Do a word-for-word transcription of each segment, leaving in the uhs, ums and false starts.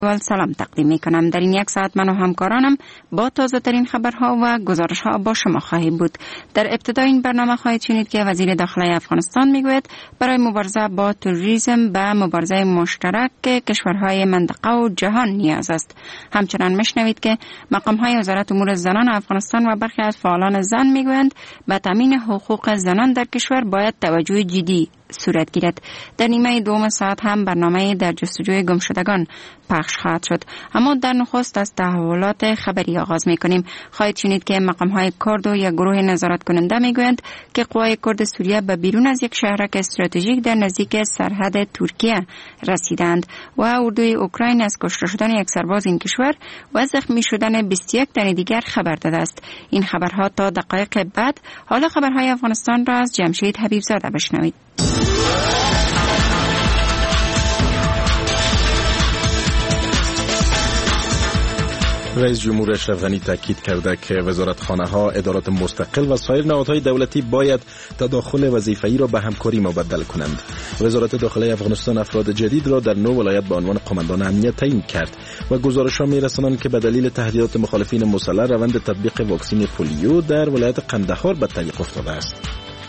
اول سلام تقدیم می کنم. در این یک ساعت من و همکارانم با تازه ترین خبرها و گزارش ها با شما خواهیم بود. در ابتدا این برنامه خواهید شنید که وزیر داخلی افغانستان میگوید برای مبارزه با تروریسم به مبارزه مشترک کشورهای منطقه و جهان نیاز است. همچنان میشنوید که مقام های وزارت امور زنان افغانستان و برخی از فعالان زن میگویند به تامین حقوق زنان در کشور باید توجه جدی صورت گیرد. در نیمه دوم ساعت هم برنامه در جستجوی گمشدگان پخش خواهد شد. اما در نخست از تحولات خبری آغاز می کنیم. خواهید شنید که مقام های کرد و یک گروه نظارت کننده می گویند که قوای کرد سوریه به بیرون از یک شهرک استراتژیک در نزدیک سرحد ترکیه رسیدند و اردوی اوکراین از کشته شدن یک سرباز این کشور و زخمی شدن بیست و یک تن دیگر خبر داده است. این خبرها تا دقایق بعد. حالا خبرهای افغانستان را از جمشید حبیبزاده بشنوید. رئیس جمهور اشرف غنی تاکید کرده که وزارتخانه‌ها، ادارات مستقل و سایر نهادهای دولتی باید تداخل وظیفه‌ای را به همکاری مبدل کنند. وزارت داخلی افغانستان افراد جدید را در نو ولایت به عنوان قماندان امنیت تعیین کرد و گزارش‌ها می‌رسانند که به دلیل تهدیدات مخالفین مسلح روند تطبیق واکسن پولیو در ولایت قندهار به تعویق افتاده است.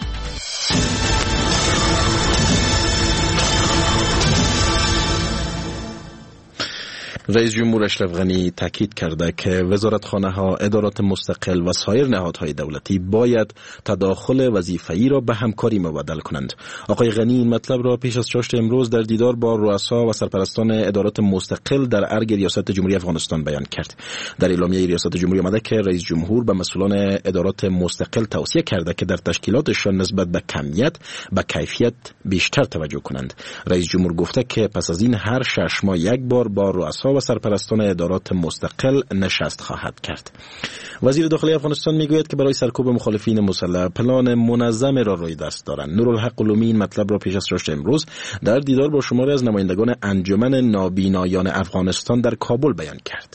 رئیس جمهور اشرف غنی تاکید کرده که وزارتخانه‌ها، ادارات مستقل و سایر نهادهای دولتی باید تداخل وظیفه‌ای را به همکاری مبدل کنند. آقای غنی این مطلب را پیش از چاشت امروز در دیدار با رؤسا و سرپرستان ادارات مستقل در ارگ ریاست جمهوری افغانستان بیان کرد. در اعلامیه ریاست جمهوری آمده که رئیس جمهور به مسئولان ادارات مستقل توصیه کرده که در تشکیلاتشان نسبت به کمیت به کیفیت بیشتر توجه کنند. رئیس جمهور گفته که پس از این هر شش ماه یک بار با رؤسا و سرپرستان ادارات مستقل نشست خواهد کرد. وزیر داخلی افغانستان میگوید که برای سرکوب مخالفین مسلح پلان منظم را روی دست دارند. نورالحق علومی این مطلب را پیش از چاشت امروز در دیدار با شماری از نمایندگان انجمن نابینایان افغانستان در کابل بیان کرد.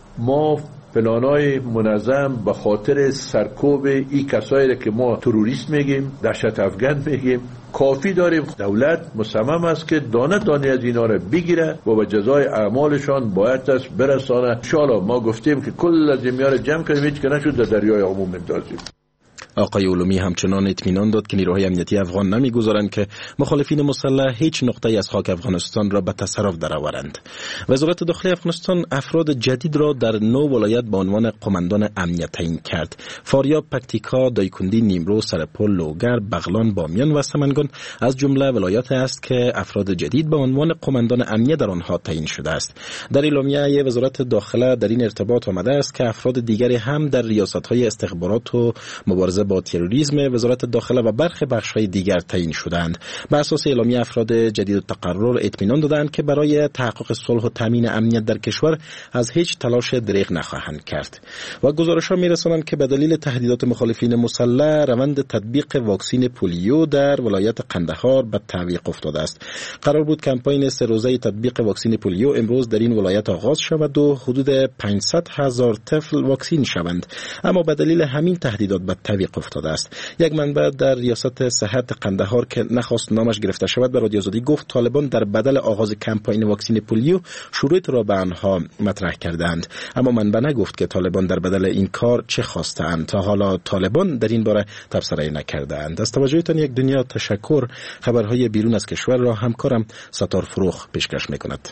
ما پلانای منظم به خاطر سرکوب این کسایی که ما تروریست میگیم، دهشت افغان میگیم کافی داریم. دولت مصمم است که دانه دانه از اینا را بگیره و به جزای اعمالشان باید است برسانه. ان شاء الله ما گفتیم که کل از اینا را جمع کنیم، هیچ که نشد در دریای عموم اندازیم. آقای علومی همچنان اطمینان داد که نیروهای امنیتی افغان نمیگذارند که مخالفین مسلح هیچ نقطه‌ای از خاک افغانستان را به تصرف درآورند. وزارت داخلی افغانستان افراد جدید را در نو ولایت به عنوان قماندان امنیت تعیین کرد. فاریاب، پکتیکا، دایکندی، نیمرو، سرپل، لوگر، بغلان، بامیان و سمنگان از جمله ولایات است که افراد جدید به عنوان قماندان امنیت در آنها تعیین شده است. در اعلامیه وزارت داخله در این ارتباط آمده است که افراد دیگری هم در ریاست‌های استخبارات و مبارزه با تروریسم وزارت داخله و برخی بخش‌های دیگر تعیین شدند. بر اساس اعلامیه افراد جدید تقرر اطمینان دادند که برای تحقق صلح و تامین امنیت در کشور از هیچ تلاش دریغ نخواهند کرد. و گزارش‌ها می‌رسانند که به دلیل تهدیدات مخالفین مسلح روند تطبیق واکسن پولیو در ولایت قندهار به تعویق افتاده است. قرار بود کمپاین سه روزه تطبیق واکسن پولیو امروز در این ولایت آغاز شود و حدود پانصد هزار طفل واکسین شوند، اما به دلیل همین تهدیدات به تعویق افتاده است. یک منبع در ریاست صحت قندهار که نخواست نامش گرفته شود به رادیو آزادی گفت طالبان در بدل آغاز کمپاین واکسن پولیو شروط را به آنها مطرح کردند، اما منبع نگفت که طالبان در بدل این کار چه خواستند. تا حالا طالبان در این باره تبصره نکردند. از توجهتان یک دنیا تشکر. خبرهای بیرون از کشور را همکارم ستار فروخ پیشکش میکند.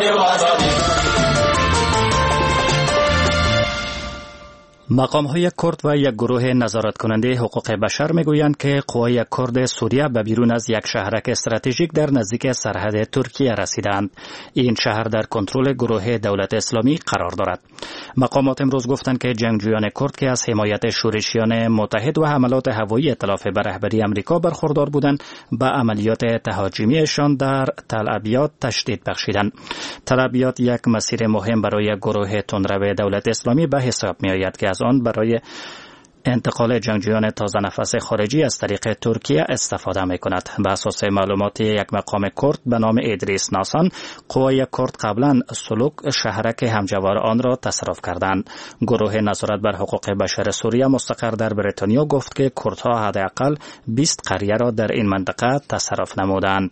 مقام‌های کرد و یک گروه نظارت کننده حقوق بشر میگویند که قوای کرد سوریه به بیرون از یک شهرک استراتژیک در نزدیک سرحد ترکیه رسیدند. این شهر در کنترل گروه دولت اسلامی قرار دارد. مقامات امروز گفتند که جنگجویان کرد که از حمایت شورشیان متحد و حملات هوایی ائتلاف به رهبری آمریکا برخوردار بودند، به عملیات تهاجمیشان در تل ابیاد تشدید بخشیدند. تل ابیاد یک مسیر مهم برای گروه تندرو دولت اسلامی به حساب می‌آید که از آن برای انتقال جنگجویان تازه نفس خارجی از طریق ترکیه استفاده می کند. به اساس معلومات یک مقام کرد به نام ادریس ناسان، قوای کرد قبلا سلوک شهرک همجوار آن را تصرف کردند. گروه نظارت بر حقوق بشر سوریه مستقر در بریتانیا گفت که کردها حداقل بیست قریه را در این منطقه تصرف نمودند.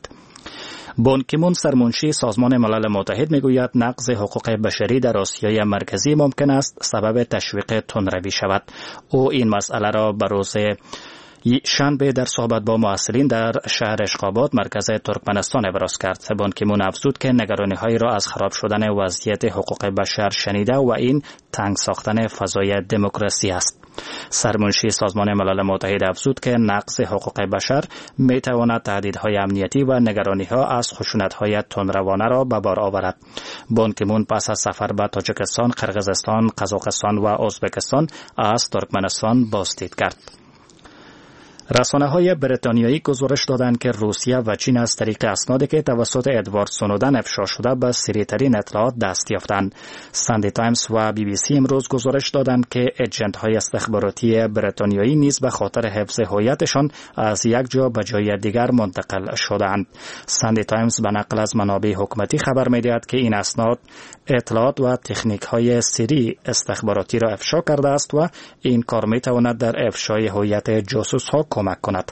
بان کی مون سرمنشی سازمان ملل متحد میگوید نقض حقوق بشری در آسیای مرکزی ممکن است سبب تشویق تندروی شود. او این مسئله را به روز شنبه در صحبت با مسئولین در شهر اشخاباد مرکز ترکمنستان ابراز کرد. بان کی مون افزود که نگرانی‌هایی را از خراب شدن وضعیت حقوق بشر شنیده و این تنگ ساختن فضای دموکراسی است. سرمنشی سازمان ملل متحد افزود که نقض حقوق بشر می تواند تهدیدهای امنیتی و نگرانی‌ها از خشونت‌های تندروانه را به بار آورد. بان کی مون پس از سفر به تاجیکستان، قرقیزستان، قزاقستان و ازبکستان از ترکمنستان بازدید کرد. رسانه‌های بریتانیایی گزارش دادند که روسیه و چین از طریق اسنادی که توسط ادوارد سنودن افشا شده به سریع‌ترین اطلاعات دست یافتند. ساندی تایمز و بی بی سی امروز گزارش دادند که ایجنت‌های استخباراتی بریتانیایی نیز به خاطر حفظ هویتشان از یک جا به جای دیگر منتقل شدند. ساندی تایمز به نقل از منابع حکومتی خبر می‌دهد که این اسناد اطلاعات و تکنیک‌های سری استخباراتی را افشا کرده است و این کار می‌تواند در افشای هویت جاسوس‌ها کمک کند.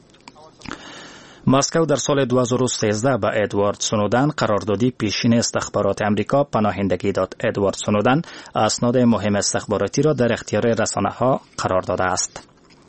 مسکو در سال دو هزار و سیزده به ادوارد سنودن قراردادی پیشین استخبارات امریکا پناهندگی داد. ادوارد سنودن اسناد مهم استخباراتی را در اختیار رسانه‌ها قرار داده است.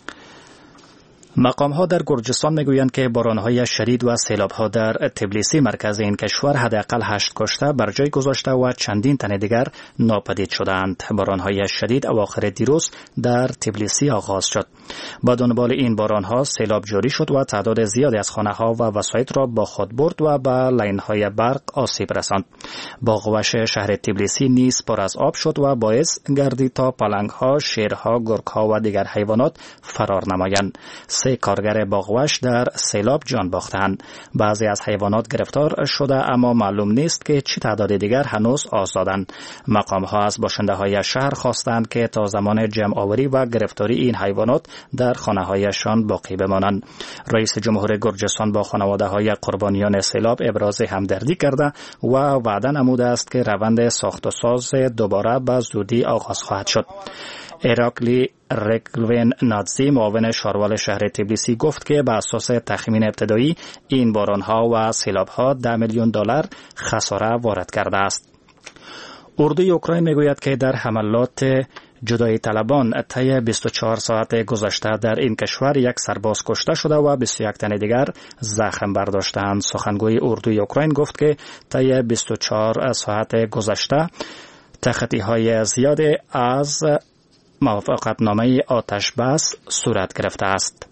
مقام‌ها در گرجستان میگویند که باران‌های شدید و سیلاب‌ها در تبلیسی مرکز این کشور حداقل هشت کشته بر جای گذاشته و چندین تن دیگر ناپدید شدند. باران‌های شدید اواخر دیروز در تبلیسی آغاز شد. با دنبال این باران‌ها سیلاب جاری شد و تعداد زیادی از خانه‌ها و وسایط را با خود برد و به لاین‌های برق آسیب رساند. باغوش شهر تبلیسی نیز پر از آب شد و باعث گردید تا پلنگ‌ها، شیرها، گرگ‌ها و دیگر حیوانات فرار نمایند. سه کارگر باغوش در سیلاب جان باختند. بعضی از حیوانات گرفتار شده اما معلوم نیست که چه تعداد دیگر هنوز آزادند. مقام‌ها از باشنده‌های شهر خواستند که تا زمان جمع آوری و گرفتاری این حیوانات در خانه‌هایشان باقی بمانند. رئیس جمهور گرجستان با خانواده‌های قربانیان سیلاب ابراز همدردی کرده و وعده نموده است که روند ساخت و ساز دوباره به زودی آغاز خواهد شد. ایراکلی رکلوین نادزی معاون شاروال شهر تبلیسی گفت که به اساس تخمین ابتدایی این باران‌ها و سیلاب‌ها ده میلیون دلار خساره وارد کرده است. اردوی اوکراین میگوید که در حملات جدایی طلبان طی بیست و چهار ساعت گذشته در این کشور یک سرباز کشته شده و بیست و یک تن دیگر زخم برداشتند. سخنگوی اردوی اوکراین گفت که طی بیست و چهار ساعت گذشته تخطی‌های زیادی از موافقتنامه آتش بس صورت گرفته است.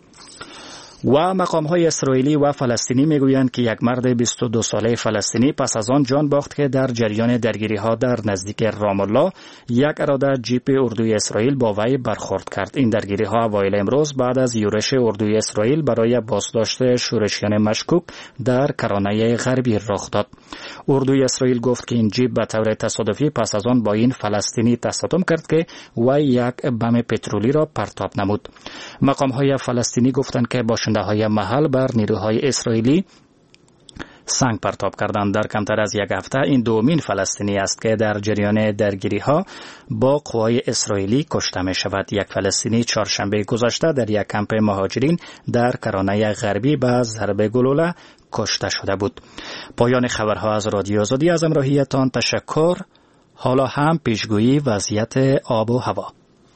و مقام‌های اسرائیلی و فلسطینی میگویند که یک مرد بیست و دو ساله فلسطینی پس از آن جان باخت که در جریان درگیری‌ها در نزدیک رام الله یک اراده جیپ اردوی اسرائیل با وی برخورد کرد. این درگیری‌ها اوایل امروز بعد از یورش اردوی اسرائیل برای بازداشت شورشیان مشکوک در کرانه غربی رخ داد. اردوی اسرائیل گفت که این جیپ به طور تصادفی پس از آن با این فلسطینی تصادم کرد که وی یک بم پترولی را پرتاب نمود. مقام‌های فلسطینی گفتند که های محل بر نیروهای اسرائیلی سنگ پرتاب کردند. در کمتر از یک هفته این دومین فلسطینی است که در جریان درگیری ها با قوای اسرائیلی کشته می شود. یک فلسطینی چهارشنبه گذشته در یک کمپ مهاجرین در کرانه غربی به ضربه گلوله کشته شده بود. پایان خبرها از رادیو آزادی. از همراهیتان تشکر. حالا هم پیشگویی وضعیت آب و هوا.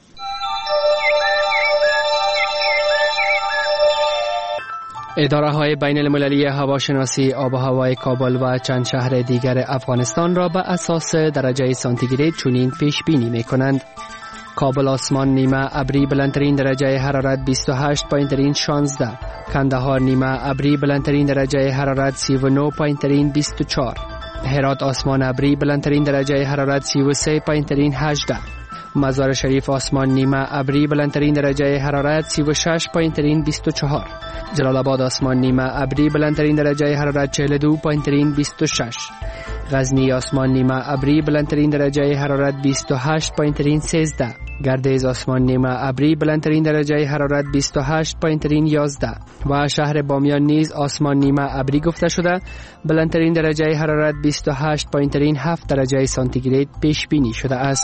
اداره های بین المللی هواشناسی آب و هوای کابل و چند شهر دیگر افغانستان را به اساس درجه سانتیگراد چنین پیش بینی می کنند. کابل آسمان نیمه ابری بلندترین درجه حرارت بیست و هشت پایین‌ترین شانزده، کندهار نیمه ابری بلندترین درجه حرارت سی و نه پایین‌ترین بیست و چهار، هرات آسمان ابری بلندترین درجه حرارت سی و سه پایین‌ترین هجده، مزار شریف آسمان نیمه ابری بلندترین درجه حرارت سی و شش پایین‌ترین بیست و چهار، جلال آباد آسمان نیمه ابری بلندترین درجه حرارت چهل و دو پایین‌ترین بیست و شش، غزنی آسمان نیمه ابری بلندترین درجه حرارت بیست و هشت پایین‌ترین سیزده، گردیز آسمان نیمه ابری بلندترین درجه حرارت بیست و هشت پایین‌ترین یازده و شهر بامیان نیز آسمان نیمه ابری گفته شده بلندترین درجه حرارت بیست و هشت پایین‌ترین هفت درجه سانتیگراد پیش بینی شده است.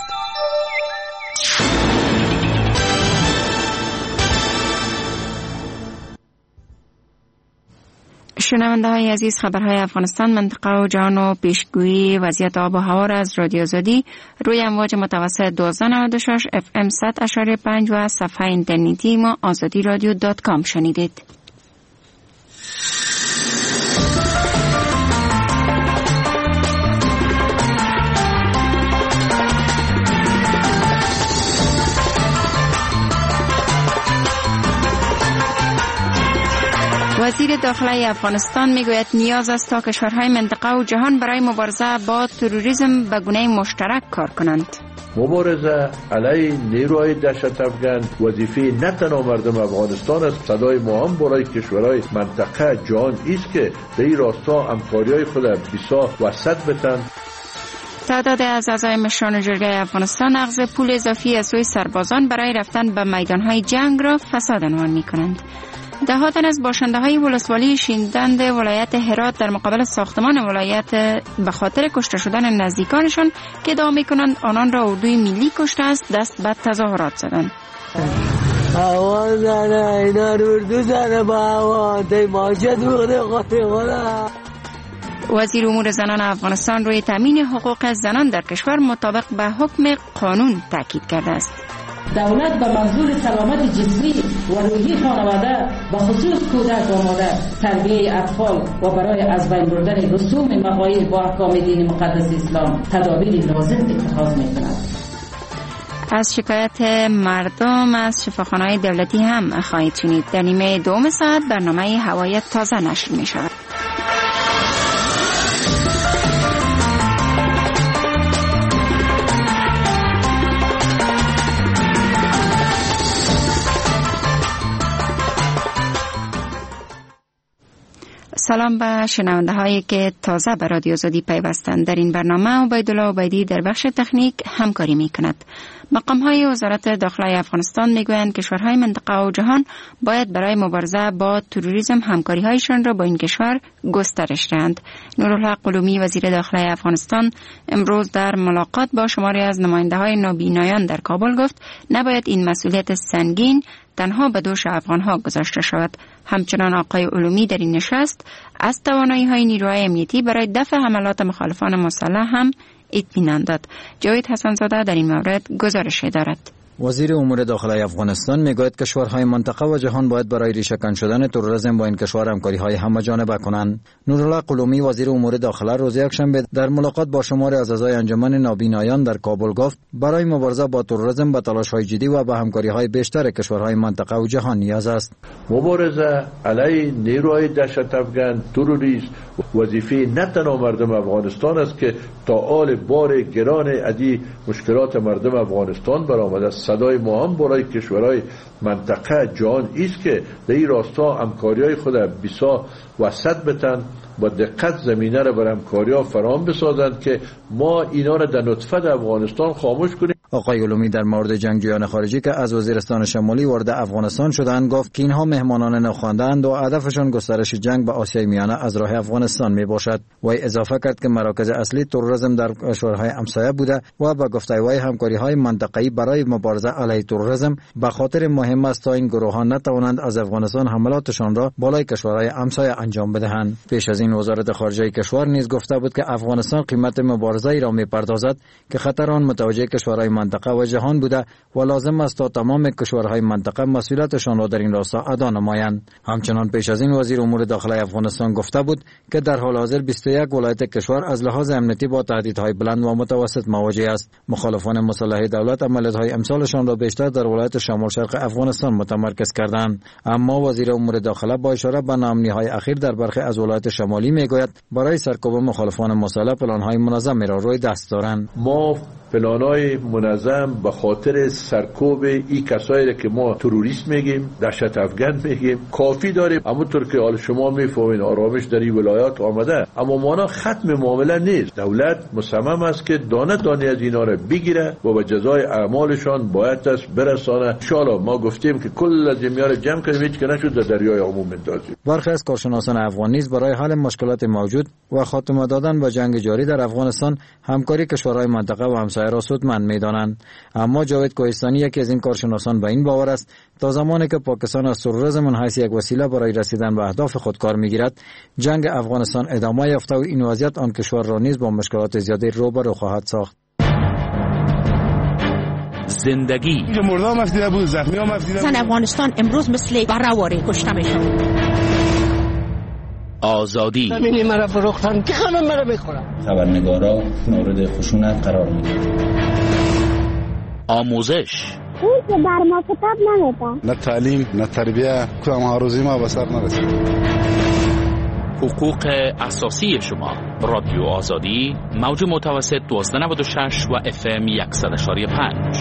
شنونده های عزیز، خبرهای افغانستان، منطقه و جهان و پیشگویی وضعیت آب و هوا را از رادیو آزادی روی امواج متوسط دوازده نود و شش اف ام صد اشاری پنج و صفحه اینترنتی ما آزادی رادیو دات کام شنیدید. وزیر داخلی افغانستان میگوید نیاز است تا کشورهای منطقه و جهان برای مبارزه با تروریسم به گونه مشترک کار کنند. مبارزه علیه نیروهای دهشت افغان وظیفه نه تنها مردم افغانستان است، صدای ما هم برای کشورهای منطقه جهان است که در این راستا همکاری‌های خود بیسا وسط بتن. تعداد از اعضای مشران جرگه افغانستان اخذ پول اضافی از سوی سربازان برای رفتن به میدانهای جنگ را فساد عنوان می‌کنند. ده ها تن از باشنده های ولسوالی شیندند ولایت هرات در مقابل ساختمان ولایت به خاطر کشته شدن نزدیکانشان که ادعا می‌کنند آنان را اردوی ملی کشته است، دست به تظاهرات زدند. هوا زنه اینا اردو زنه با هوا دی ماجد بوده خاطی خدا. وزیر امور زنان افغانستان روی تامین حقوق زنان در کشور مطابق به حکم قانون تاکید کرده است. دولت به منظور سلامت جسمی و روحی خانواده به خصوص کودک و مادر، تربیه اطفال و برای از بین بردن رسوم مغایب با احکام دین مقدس اسلام تدابیر لازم اتخاذ می‌کند. از شکایت مردم از شفاخانه‌های دولتی هم خواهید شنید. در نیمه دوم ساعت برنامه هوای تازه نشر می‌شود. سلام به شنونده هایی که تازه به رادیو آزادی پیوستند. در این برنامه عبیدالله عبیدی در بخش تکنیک همکاری می کند. مقام های وزارت داخلی افغانستان می گویند کشورهای منطقه و جهان باید برای مبارزه با تروریسم همکاری هایشان را با این کشور گسترش دهند. نورالحق قلومی وزیر داخلی افغانستان امروز در ملاقات با شماری از نماینده های نابینایان در کابل گفت نباید این مسئولیت سنگین تنها به دوش افغان ها گذاشته شود. همچنان آقای علومی در این نشست از توانایی های نیروهای امنیتی برای دفع حملات مخالفان مسلح هم اطمینان داد. جاوید حسن‌زاده در این مورد گزارش دارد. وزیر امور داخلی افغانستان میگوید کشورهای منطقه و جهان باید برای ریشه‌کن شدن تروریسم با این کشور همکاری‌های همه‌جانبه کنند. نورالله قلومی وزیر امور داخله روز یکشنبه در ملاقات با شماری از اعضای انجمن نابینایان در کابل گفت برای مبارزه با تروریسم به تلاش‌های جدی و به همکاری‌های بیشتر کشورهای منطقه و جهان نیاز است. مبارزه علیه نیروهای دهشت افغان تروریسم وظیفه نه تنها مردم افغانستان است که تا آل بار گران ادی مشکلات مردم افغانستان برآمده است. صدای ما هم برای کشورهای منطقه جهان است که در این راستا همکاری‌های خود بیسا وسط بتن، با دقت زمینه را بر همکاری‌ها فراهم بسازند که ما اینا را در نطفه افغانستان خاموش کنیم. آقای علومی در مورد جنگجویان خارجی که از وزیرستان شمالی وارد افغانستان شدند گفت که اینها مهمانان ناخوانده‌اند و هدفشان گسترش جنگ به آسیای میانه از راه افغانستان می باشد. و اضافه کرد که مراکز اصلی تروریسم در کشورهای همسایه بوده و با گفتگوهای همکاری‌های منطقه‌ای برای مبارزه علیه تروریسم به خاطر مهم است تا این گروه‌ها نتوانند از افغانستان حملاتشان را بالای کشورهای همسایه انجام بدهند. پیش از این وزارت خارجه کشور نیز گفته بود که افغانستان قیمت مبارزه ای را می‌پردازد که خطر آن متوجه کشورهای منطقه و جهان بوده و لازم است تا تمام کشورهای منطقه مسئولیتشان را در این راستا ادا نمایند. همچنان پیش از این وزیر امور داخلی افغانستان گفته بود که در حال حاضر بیست و یک ولایت کشور از لحاظ امنیتی با تهدیدهای بلند و متوسط مواجه است. مخالفان مسلح دولت عملیات‌های امسالشان را بیشتر در ولایت شمال شرق افغانستان متمرکز کردند. اما وزیر امور داخله با اشاره به ناامنی‌های اخیر در برخی از ولایت شمالی میگوید برای سرکوب مخالفان مسلح پلان‌های منظمی را روی دست دارند. ما پلان‌های منظم به خاطر سرکوب این کسایی که ما تروریست میگیم، دهشت افغان میگیم کافی داریم. همونطور که حال شما میفهمین آرامش در این ولایات آمده، اما مانا ختم معامله نیست. دولت مصمم است که دانه دانه از اینا را بگیره و به جزای اعمالشان باید است برسانه. ان شاءالله ما گفتیم که کل از میار جمع کنیم هیچ که نشد در دریای عموم اندازیم. برخی از کارشناسان افغان نیز برای حل مشکلات موجود و خاتمه دادن به جنگ جاری در افغانستان همکاری کشورهای منطقه و همسایه را سودمند می‌دانند. میدانند. اما جاوید کوهستانی یکی از این کارشناسان به این باور است تا زمانی که پاکستان از تروریسم من حیث یک وسیله برای رسیدن به اهداف خود کار میگیرد، جنگ افغانستان ادامه یافته و این وضعیت آن کشور را نیز با مشکلات زیادی روبرو خواهد ساخت. زندگی مردم مفدیده بود، زخمی ها مفدیده بود. زن افغانستان امروز مثل برآوری کشته میشد. آزادی همینی مرا فروختن که همه مرا بخورن. خبرنگارا مورد خشونت قرار میگیرند. آموزش اون که در ما کتاب نمیده. نه تعلیم نه تربیه، کدام آروزی ما به سر نرسید. حقوق اساسی شما. رادیو آزادی موج متوسط دوازده نود و شش و اف ام صد و پنج.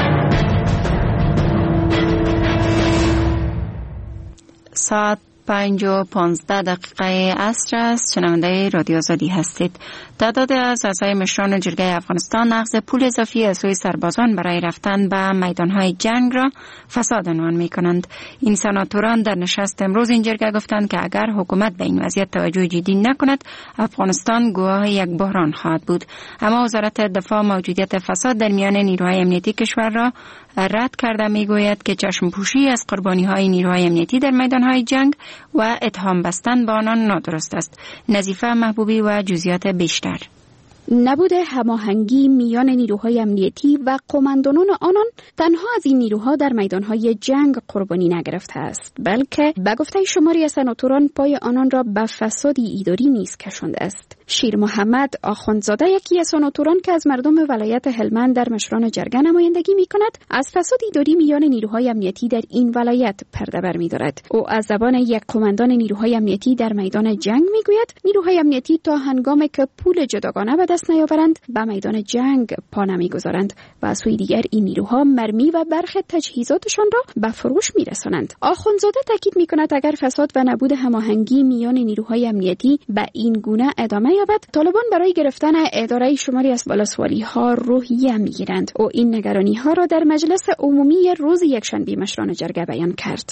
ساعت پنج و پانزده دقیقه عصر است. شنونده رادیو آزادی هستید. تعداد از اعضای مشران جرگه افغانستان نقض پول اضافی از سوی سربازان برای رفتن به میدانهای جنگ را فساد عنوان می کنند. این سناتوران در نشست امروز این جرگه گفتند که اگر حکومت به این وضعیت توجه جدی نکند، افغانستان گواه یک بحران خواهد بود. اما وزارت دفاع موجودیت فساد در میان نیروهای امنیتی کشور را رد کرده می گوید که چشم پوشی از قربانی های نیروهای امنیتی در میدانهای جنگ و اتهام بستن به آنان نادرست است. نظیفه محبوبی و جزئیات بیشتر. نبود هماهنگی میان نیروهای امنیتی و قماندانان آنان تنها از این نیروها در میدانهای جنگ قربانی نگرفته است، بلکه به گفته شماری از سناتوران پای آنان را به فسادی اداری نیز کشانده است. شیر محمد آخوندزاده یکی از سناتوران که از مردم ولایت هلمند در مشران جرگه نمایندگی می کند، از فساد اداری میان نیروهای امنیتی در این ولایت پرده بر می دارد. او از زبان یک قماندان نیروهای امنیتی در میدان جنگ می گوید نیروهای امنیتی تا هنگامی که پول جداگانه به دست نیاورند به میدان جنگ پا نمیگذارند و از سوی دیگر این نیروها مرمی و برخی تجهیزاتشان را به فروش میرسانند. آخوندزاده تاکید میکند اگر فساد و نبود هماهنگی میان نیروهای امنیتی به این گونه ادامه یابد، طالبان برای گرفتن اداره شماری از ولسوالی ها روحیه میگیرند. او این نگرانی ها را در مجلس عمومی روز یکشنبه مشران جرگه بیان کرد.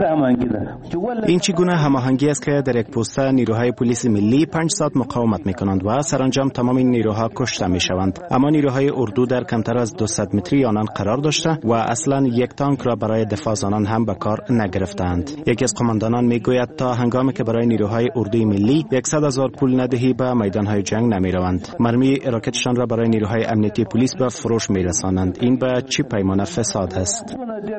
این چگونه هماهنگی است که در یک پوسته نیروهای پلیس ملی پنج ساعت مقاومت میکنند و سرانجام تمام این نیروها کشته میشوند، اما نیروهای اردو در کمتر از دویست متری آنان قرار داشته و اصلا یک تانک را برای دفاع از آنان هم به کار نگرفتند. یکی از قماندانان میگوید تا هنگامی که برای نیروهای اردوی ملی صد هزار پول ندهی به میدانهای جنگ نمیروند. مرمی راکتشان را برای نیروهای امنیتی پلیس به فروش میرسانند. این به چه پیمانه فساد است؟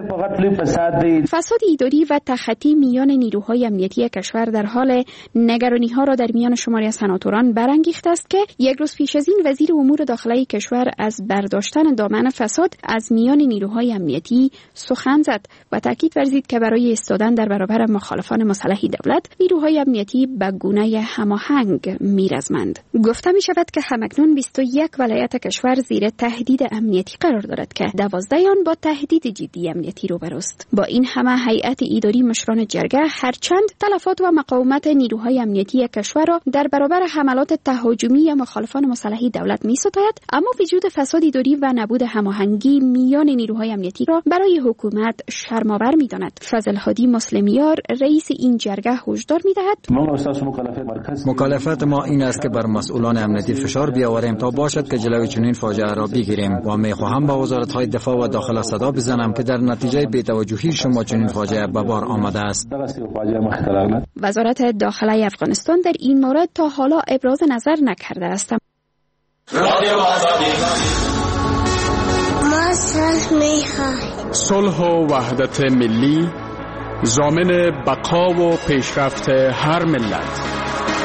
فساد اداری و تخطی میان نیروهای امنیتی کشور در حال نگرانی ها را در میان شماری از سناتوران برانگیخته است که یک روز پیش از این وزیر امور داخلی کشور از برداشتن دامن فساد از میان نیروهای امنیتی سخن زد و تاکید ورزید که برای ایستادن در برابر مخالفان مسلح دولت نیروهای امنیتی به گونه هماهنگ میرزمند. گفته می شود که همکنون بیست و یک ولایت کشور زیر تهدید امنیتی قرار دارد که دوازده آن با تهدید جدی امنیتی روبروست. با این همه هیئت اداری مشران جرگه هرچند تلفات و مقاومت نیروهای امنیتی کشور را در برابر حملات تهاجمی یا مخالفان مسلح دولت می ستاید، اما وجود فساد اداری و نبود هماهنگی میان نیروهای امنیتی را برای حکومت شرم‌آور می داند. فضل هادی مسلمیار رئیس این جرگه هشدار می دهد مکالفت ما این است که بر مسئولان امنیتی فشار بیاوریم تا باشد که جلوی چنین فاجعه را بگیریم و می خواهم با وزارت‌های دفاع و داخله صدا بزنم که در نتیجه بی‌توجهی شما چنین فاجعه به بار آمده است. وزارت داخله افغانستان در این مورد تا حالا ابراز نظر نکرده است. ما صلح می‌خواهیم. صلح و وحدت ملی ضامن بقا و پیشرفت هر ملت.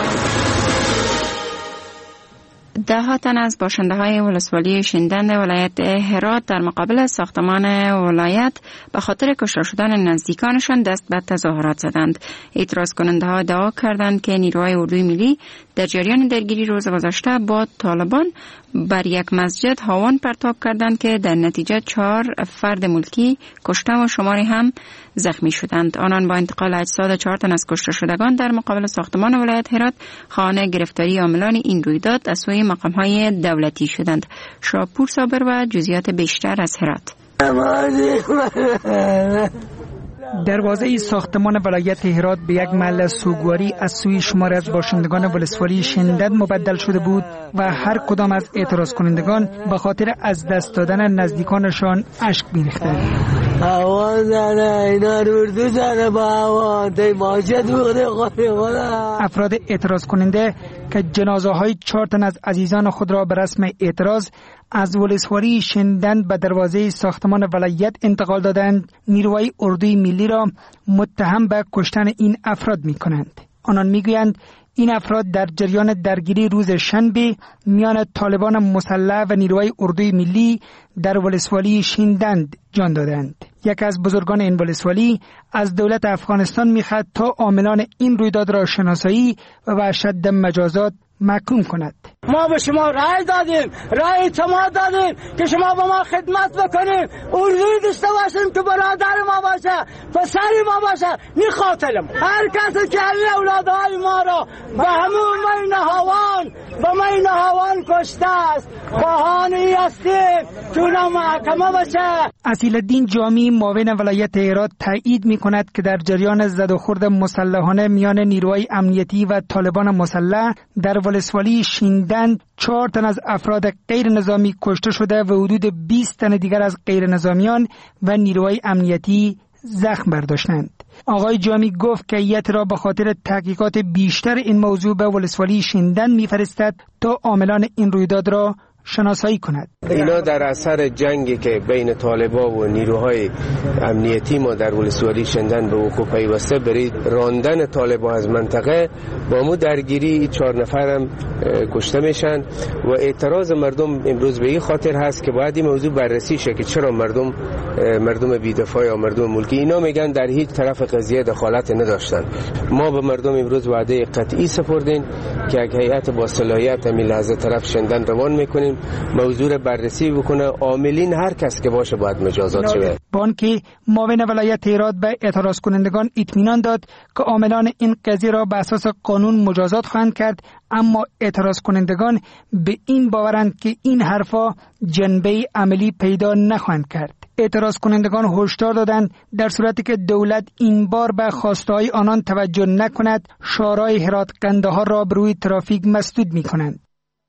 ده ها تن از باشنده های ولسوالی شندند ولایت هرات در مقابل ساختمان ولایت به خاطر کشته شدن نزدیکانشان دست به تظاهرات زدند. اعتراض کننده ها ادعا کردند که نیروهای اردوی ملی در جریان درگیری روز گذشته با طالبان بر یک مسجد هاون پرتاب کردند که در نتیجه چهار فرد ملکی کشته و شماری هم زخمی شدند. آنان با انتقال اجساد چهار تن از کشته شدگان در مقابل ساختمان ولایت هرات خانه گرفتاری عاملان این رویداد از سوی مقام‌های دولتی شدند. شاپور صابر و جزئیات بیشتر از هرات. دروازه ساختمان ولایت هرات به یک محل سوگواری از سوی شماری از باشندگان ولسوالی شندن مبدل شده بود و هر کدام از اعتراض کنندگان به خاطر از دست دادن نزدیکانشان اشک می‌ریختند. هوا زنه اینا اردو زنه با هوا دی ماجد بوده خواهی. افراد اعتراض کننده که جنازه های چهار تن از عزیزان خود را به رسم اعتراض از ولسوالی شندن به دروازه ساختمان ولایت انتقال دادند، نیروهای اردوی ملی را متهم به کشتن این افراد می کنند. آنان می گویند این افراد در جریان درگیری روز شنبه میان طالبان مسلح و نیروهای اردوی ملی در ولسوالی شندند جان دادند. یک از بزرگان این ولسوالی از دولت افغانستان می‌خواهد تا عاملان این رویداد را شناسایی و به اشد مجازات محکوم کند. ما به شما رای دادیم، رای اعتماد دادیم که شما به ما خدمت بکنیم، اردوی داشته باشیم که برادر ما باشه، پسر ما باشه. نی خاطرم هر کسی که همین اولادهای ما را به همون مین هوان به مین هوان کشته است خواهانی هستیم که اونا محکمه باشه. اصیل الدین جامی معاون ولایت هرات تایید می کند که در جریان زد و خورد مسلحانه میان نیروهای امنیتی و طالبان مسلح در ولسوالی شندن چهار تن از افراد غیر نظامی کشته شده و حدود بیست تن دیگر از غیر نظامیان و نیروهای امنیتی زخم برداشتند. آقای جامی گفت که هیئت را به خاطر تحقیقات بیشتر این موضوع به ولسوالی شندن می‌فرستد تا عاملان این رویداد را شناسایی کند. اینا در اثر جنگی که بین طالبان و نیروهای امنیتی ما در ولسوالی شندن به وقوع پیوسته برای راندن طالبان از منطقه با مو درگیری چهار نفرم کشته میشن و اعتراض مردم امروز به این خاطر هست که باید این موضوع بررسی شه که چرا مردم مردم بی‌دفاع یا مردم ملکی اینا میگن در هیچ طرف قضیه دخالت نداشتن. ما به مردم امروز وعده قطعی سپردیم که یک هیئت با صلاحیت همین لحظه طرف شندن روان میکنیم، موضوع بررسی بکنه، عاملین هر کس که باشه باید مجازات شه. بانک معاون ولایت هرات به اعتراض کنندگان اطمینان داد که عاملان این قضیه را به اساس قانون مجازات خواهند کرد، اما اعتراض کنندگان به این باورند که این حرفا جنبه عملی پیدا نخواهند کرد. اعتراض کنندگان هشدار دادند در صورتی که دولت این بار به خواسته‌های آنان توجه نکند، شورای هرات قندهار را به روی ترافیک مسدود می‌کنند.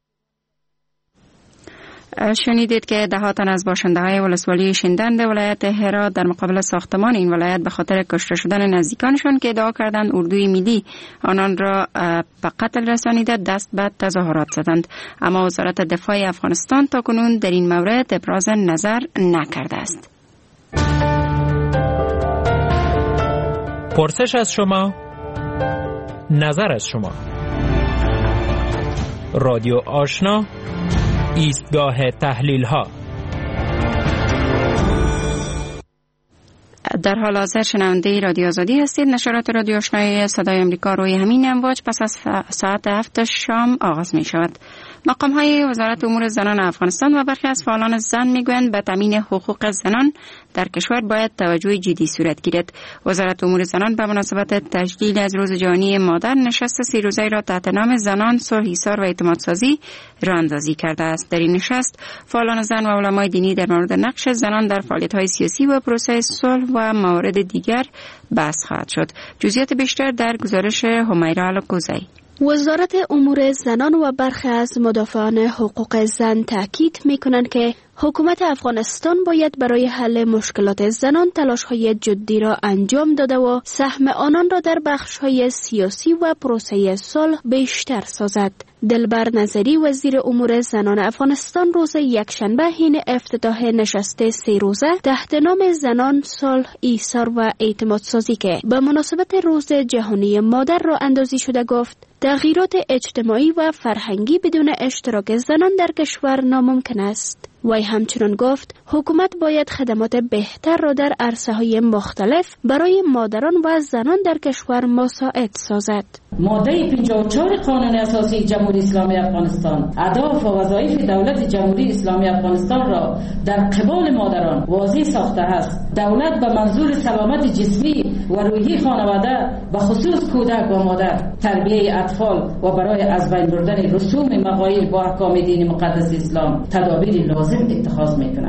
شنیدید که ده ها تن از باشنده های ولسوالی شندند ولایت هرات در مقابل ساختمان این ولایت به خاطر کشته شدن نزدیکانشان که ادعا کردند اردوی ملی آنان را به قتل رسانیده دست به تظاهرات زدند، اما وزارت دفاع افغانستان تاکنون در این مورد ابراز نظر نکرده است. پرسش از شما، نظر از شما. رادیو آشنا، ایستگاه تحلیل ها. در حال حاضر شنونده رادیو آزادی هستید. نشرات رادیو آشنای صدای آمریکا روی همین امواج پس از ساعت هفت شام آغاز می شود. مقام های وزارت امور زنان افغانستان و برخی از فعالان زن میگویند به تامین حقوق زنان در کشور باید توجه جدی صورت گیرد. وزارت امور زنان به مناسبت تشکیل از روز جهانی مادر نشست سه روزه را تحت نام زنان، صلح، ایثار و اعتمادسازی راه اندازی کرده است. در این نشست فعالان زن و علمای دینی در مورد نقش زنان در فعالیت‌های سیاسی و پروسه صلح و موارد دیگر بحث خواهد شد. جزئیات بیشتر در گزارش همیرا الکوزی. وزارت امور زنان و برخی از مدافعان حقوق زن تاکید می‌کنند که حکومت افغانستان باید برای حل مشکلات زنان تلاش‌های جدی را انجام داده و سهم آنان را در بخش‌های سیاسی و پروسه صلح بیشتر سازد. دلبر نظری وزیر امور زنان افغانستان روز یکشنبه حین افتتاح نشست سه روزه تحت نام زنان، صلح، ایثار و اعتمادسازی که به مناسبت روز جهانی مادر را اندازی شده گفت تغییرات اجتماعی و فرهنگی بدون اشتراک زنان در کشور ناممکن است. وی همچنان گفت حکومت باید خدمات بهتر را در عرصه‌های مختلف برای مادران و زنان در کشور مساعد سازد. ماده پنجاه و چهار قانون اساسی جمهوری اسلامی افغانستان اهداف و وظایف دولت جمهوری اسلامی افغانستان را در قبال مادران واضح ساخته است. دولت به منظور سلامت جسمی و روحی خانواده و خصوص کودک و مادر، تربیه اطفال و برای از بین بردن رسوم مغایل با احکام دین مقدس اسلام تدابیر لازم اتخاذ می‌کند.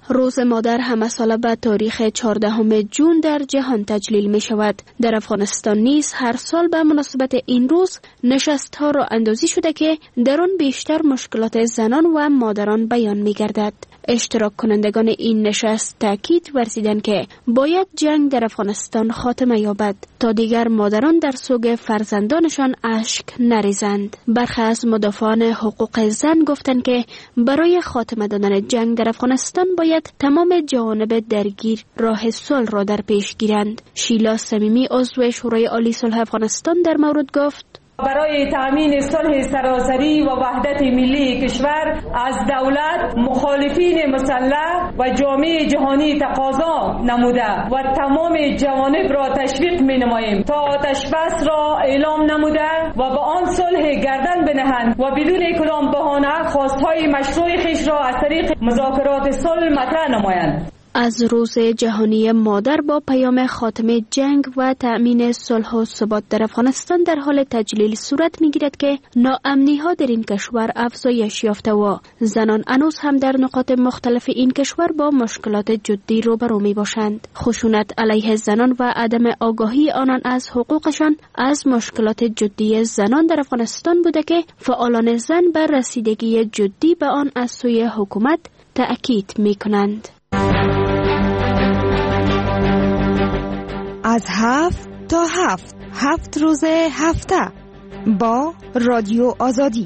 روز مادر همه ساله به تاریخ چهاردهم ژوئن در جهان تجلیل می شود. در افغانستان نیز هر سال به مناسبت این روز نشست ها را اندازی شده که در آن بیشتر مشکلات زنان و مادران بیان می گردد. اشتراک کنندگان این نشست تاکید ورزیدند که باید جنگ در افغانستان خاتمه یابد تا دیگر مادران در سوگ فرزندانشان اشک نریزند. برخی از مدافعان حقوق زن گفتند که برای خاتمه دادن جنگ در افغانستان باید تمام جوانب درگیر راه صلح را در پیش گیرند. شیلا صمیمی عضو شورای عالی صلح افغانستان در مورد گفت: برای تأمین صلح سراسری و وحدت ملی کشور از دولت، مخالفین مسلح و جامعه جهانی تقاضا نموده و تمام جوانب را تشویق می نماییم تا آتش بس را اعلام نموده و با آن صلح گردن بنهند و بدون کدام بهانه خواستهای مشروع خیش را از طریق مذاکرات صلح مطرح نمایند. از روز جهانی مادر با پیام خاتمه جنگ و تأمین صلح و ثبات در افغانستان در حال تجلیل صورت می‌گیرد که ناامنی ها در این کشور افزایش یافته و زنان هنوز هم در نقاط مختلف این کشور با مشکلات جدی روبرو می‌باشند. خشونت علیه زنان و عدم آگاهی آنان از حقوقشان از مشکلات جدی زنان در افغانستان بوده که فعالان زن بر رسیدگی جدی به آن از سوی حکومت تأکید می‌کنند. از هفت تا هفت هفت روز هفته با رادیو آزادی.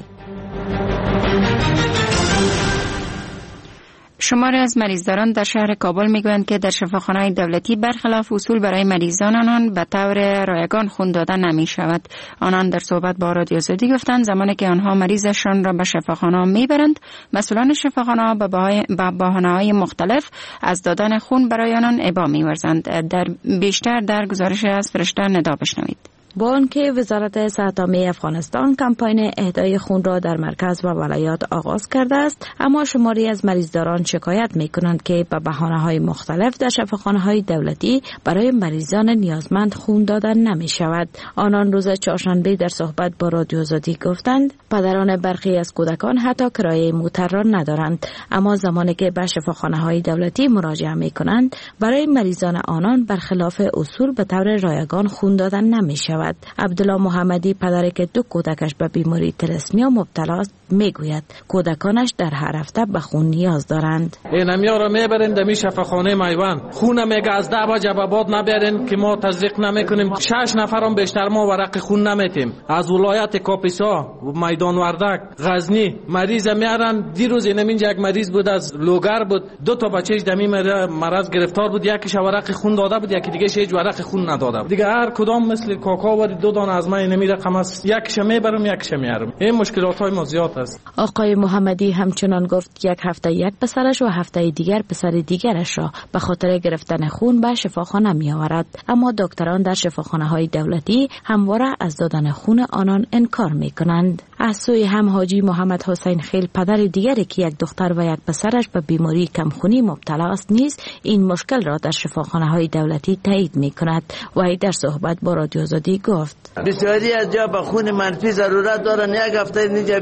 شماری از مریضداران در شهر کابل میگویند که در شفاخانه‌های دولتی برخلاف اصول برای مریضان آنان به طور رایگان خون داده نمی شود. آنان در صحبت با رادیو آزادی گفتند زمانی که آنها مریضشان را به شفاخانه میبرند، مسئولان شفاخانه به بهانه‌های مختلف از دادن خون برای آنان ابا می‌ورزند. در بیشتر در گزارش از فرشته ندا بشنوید. با آنکه وزارت صحت عامه افغانستان کمپاین اهدای خون را در مرکز و ولایات آغاز کرده است، اما شماری از مریضداران شکایت می‌کنند که به بهانه‌های مختلف در شفاخانه‌های دولتی برای مریضان نیازمند خون دادن نمی‌شود. آنان روز چهارشنبه در صحبت با رادیو آزادی گفتند پدران برخی از کودکان حتی کرایه موتر را ندارند، اما زمانی که به شفاخانه‌های دولتی مراجعه می‌کنند برای مریضان آنان برخلاف اصول به طور رایگان خون دادن نمی‌شود. عبدالله محمدی پدری که دو کودکش به بیماری تلسمیا مبتلا است میگوید کودکانش در هر هفته به خون نیاز دارند. اینمیا را میبرین دمی شفاخانه میوان، خون میگه از ده با جوابات نبرین که ما تزریق نمیکنیم. شش نفرم بیشتر ما ورق خون نمیتیم. از ولایت کاپیسا، میدان وردک، غزنی مریض میارن. دیروز اینجا یک مریض بود از لوگر بود، دو تا بچه‌اش دمی مرض گرفتار بود، یکیش ورق خون داده بود، یکی دیگه هیچ ورق خون نداده بود. دیگه هر کدام مثل کاکا و دو دانه از من نمی رقم است، یکیش میبرم یکیش میارم. این مشکلات های ما زیاد است. آقای محمدی همچنان گفت یک هفته یک پسرش و هفته دیگر پسر دیگرش را به خاطر گرفتن خون به شفاخانه می آورد، اما دکتران در شفاخانه های دولتی همواره از دادن خون آنان انکار می کنند. از سوی هم حاجی محمد حسین خیل پدر دیگری که یک دختر و یک پسرش به بیماری کمخونی مبتلا است نیز این مشکل را در شفاخانه های دولتی تایید می کند و ای در صحبت با رادیو آزادی گفت بسیاری از جا به خون منفی ضرورت دارن، یک هفته اینجا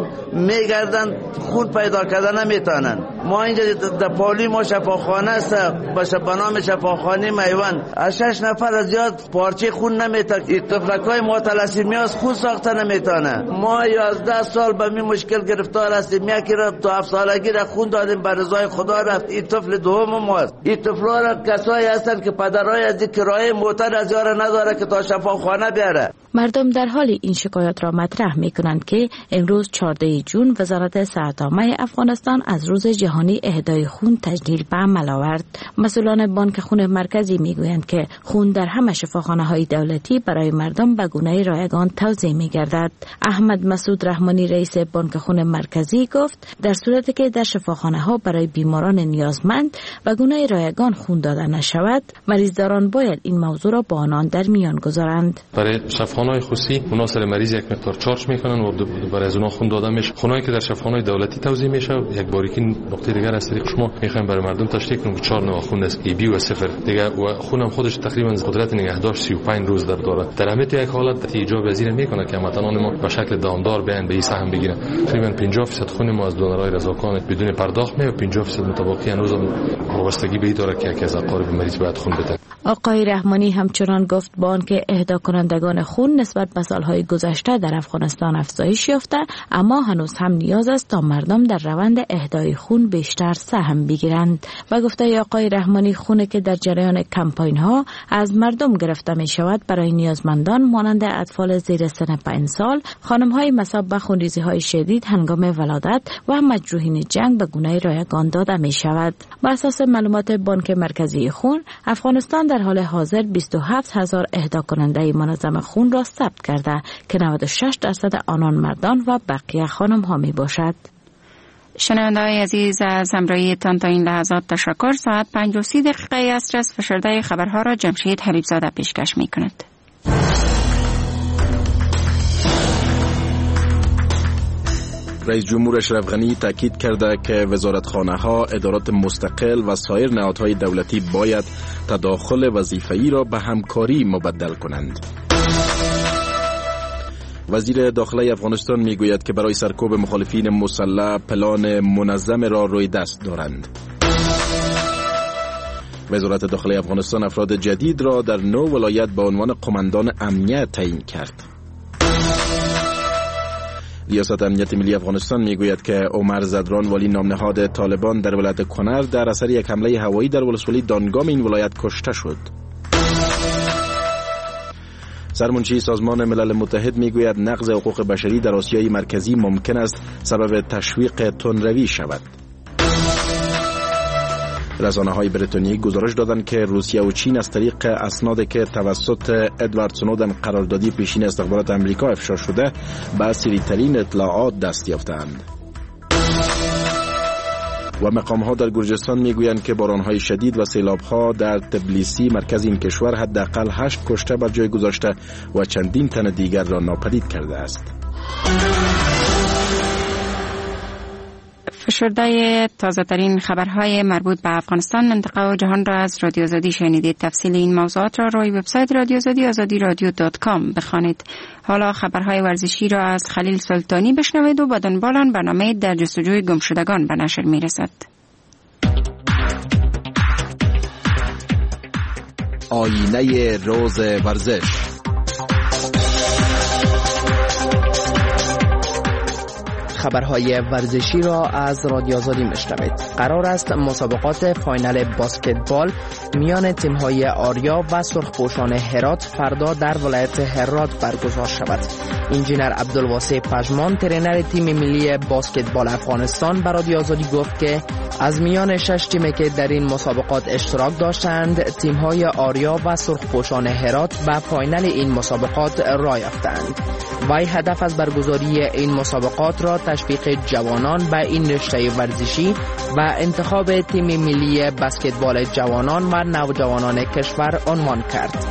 میگردن خون پیدا کردن نمیتونن. ما اینجا در پالی ما شفاخانه است باشه به نام شفاخانه میوان، از شش نفر از زیاد پارچه خون نمیتونه. این طفلکای متلسمی از خون ساخته نمیتونه. ما یازده سال به می مشکل گرفتار هستیم، یکی را تو هفت سالگی را خون دادیم بر رضای خدا رفت. این طفل دوم ماست. این طفلا را کسایی هستن که پدرای از کرایه موتر از یار نداره که تا شفاخانه بیاره. مردم در حال این شکایت را مطرح می کنند که امروز چهاردهم ژوئن وزارت صحت عامه افغانستان از روز جهانی اهدای خون تجلیل به عمل آورد. مسئولان بانک خون مرکزی می گویند که خون در همه شفاخانه های دولتی برای مردم به گونه رایگان توزیع می گردد. احمد مسعود رحمانی رئیس بانک خون مرکزی گفت در صورتی که در شفاخانه ها برای بیماران نیازمند به گونه رایگان خون داده نشود، مریضداران باید این موضوع را با آنان در میان گذارند. برای شفاخانه‌های خصوصی اونا سر مریض یک مقدار چارج میکنن و برای از اونها خون داده میشه. خونایی که در شفاخانه‌های دولتی توزیع میشه، یک باریکی نقطه دیگر از طریق شما میخوایم برای مردم تشریح کنیم که چهار نوع خون است، ای بی و صفر دیگه، و خونم خودش تقریبا قدرت نگهداشت سی و پنج روز در داره. در همه یک حالت ایجاب پذیر میکنه که هموطنان ما به شکل دائمی سهامدار بیان به این سهم بگیرن. تقریبا پنجاه درصد خون ما از دونرهای رضاکان بدون پرداخت میاد، پنجاه درصد متباقی هنوز وابستگی به این داره که یکی از اقارب مریض باید خون بده. آقای رحمانی همچنان گفت بانک اهدا کنندگان خون نسبت به سالهای گذشته در افغانستان افزایش یافته، اما هنوز هم نیاز است تا مردم در روند اهدای خون بیشتر سهم بگیرند. و گفته آقای رحمانی خون که در جریان کمپاین ها از مردم گرفته می شود برای نیازمندان مانند اطفال زیر سن پنج سال، خانم های مصاب به خونریزی های شدید هنگام ولادت و مجروحین جنگ به گونه رایگان داده می شود. بر اساس معلومات بانک مرکزی خون، افغانستان در حال حاضر بیست و هفت هزار اهدا کننده منظم خون را ثبت کرده که نود و شش درصد آنان مردان و بقیه خانم ها می باشد. شنونده های عزیز، از همراهی تان تا این لحظات تشکر. ساعت پنج و سی دقیقه عصر است. فشرده خبرها را جمشید حبیبزاده پیشکش می کند. رئیس جمهور اشرف غنی تاکید کرده که وزارتخانه‌ها، ادارات مستقل و سایر نهادهای دولتی باید تداخل وظیفه‌ای را به همکاری مبدل کنند. وزیر داخله افغانستان میگوید که برای سرکوب مخالفین مسلح پلان منظم را روی دست دارند. وزارت داخله افغانستان افراد جدید را در نو ولایت به عنوان قماندان امنیت تعیین کرد. ریاست امنیت ملی افغانستان میگوید که عمر زدران والی نامنهاد طالبان در ولایت کنر در اثر یک حمله هوایی در ولسوالی دانگام این ولایت کشته شد. سرمنشی سازمان ملل متحد میگوید نقض حقوق بشری در آسیای مرکزی ممکن است سبب تشویق تندروی شود. رسانه‌های بریتانیایی گزارش دادند که روسیه و چین از طریق اسنادی که توسط ادوارد سنودن قراردادی پیشین استخبارات آمریکا افشا شده به سریع‌ترین اطلاعات دست یافتند. و مقام‌ها در گرجستان میگویند که باران‌های شدید و سیلاب‌ها در تبلیسی مرکز این کشور حداقل هشت کشته بر جای گذاشته و چندین تن دیگر را ناپدید کرده است. فشرده تازه ترین خبرهای مربوط به افغانستان، منطقه و جهان را از رادیو آزادی شنیدید. تفصیل این موضوعات را روی وبسایت رادیو آزادی آزادی رادیو دات کام بخوانید. حالا خبرهای ورزشی را از خلیل سلطانی بشنوید و با دنبال آن برنامه در جستجوی گمشدگان به نشر میرسد. آینه روز ورزش. خبرهای ورزشی را از رادیو آزادی میشنوید. قرار است مسابقات فاینال بسکتبال میان تیم‌های آریا و سرخپوشان هرات فردا در ولایت هرات برگزار شود. انجینر عبدالواسع پژمان، ترینر تیم ملی بسکتبال افغانستان، به رادیو آزادی گفت که از میان شش تیمی که در این مسابقات اشتراک داشتند، تیم‌های آریا و سرخپوشان هرات به فاینال این مسابقات راه یافتند. وی هدف از برگزاری این مسابقات را تشویق جوانان به این رشته ورزشی و انتخاب تیم ملی بسکتبال جوانان و نوجوانان کشور عنوان کرد.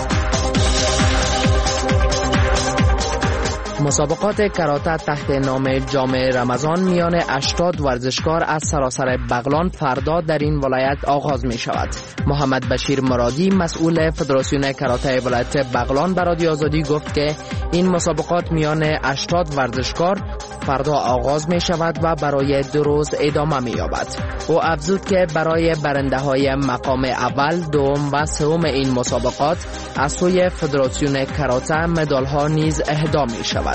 مسابقات کراته تحت نام جام رمضان میان هشتاد ورزشکار از سراسر بغلان فردا در این ولایت آغاز می شود. محمد بشیر مرادی، مسئول فدراسیون کراته ولایت بغلان، به رادیو آزادی گفت که این مسابقات میان هشتاد ورزشکار فردا آغاز می شود و برای دو روز ادامه می یابد. او افزود که برای برنده های مقام اول، دوم و سوم این مسابقات از سوی فدراسیون کراته مدال ها نیز اهدا می شود.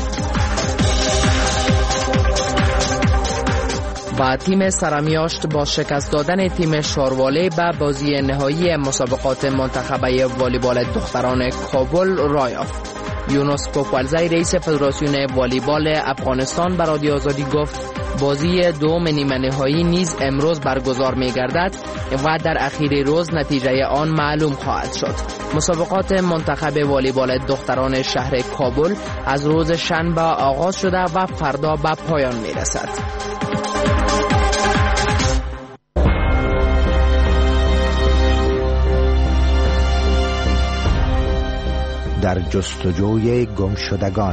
و تیم سرمیاشت با شکست دادن تیم شارواله به بازی نهایی مسابقات منتخبه والیبال دختران کابل راه یافت. یونس پوپالزی، رئیس فدراسیون والیبال افغانستان، به رادیو آزادی گفت بازی دوم نیمه نهایی نیز امروز برگزار می گردد و در اخیر روز نتیجه آن معلوم خواهد شد. مسابقات منتخب والیبال دختران شهر کابل از روز شنبه آغاز شده و فردا به پایان می رسد. در جستجوی گمشدگان.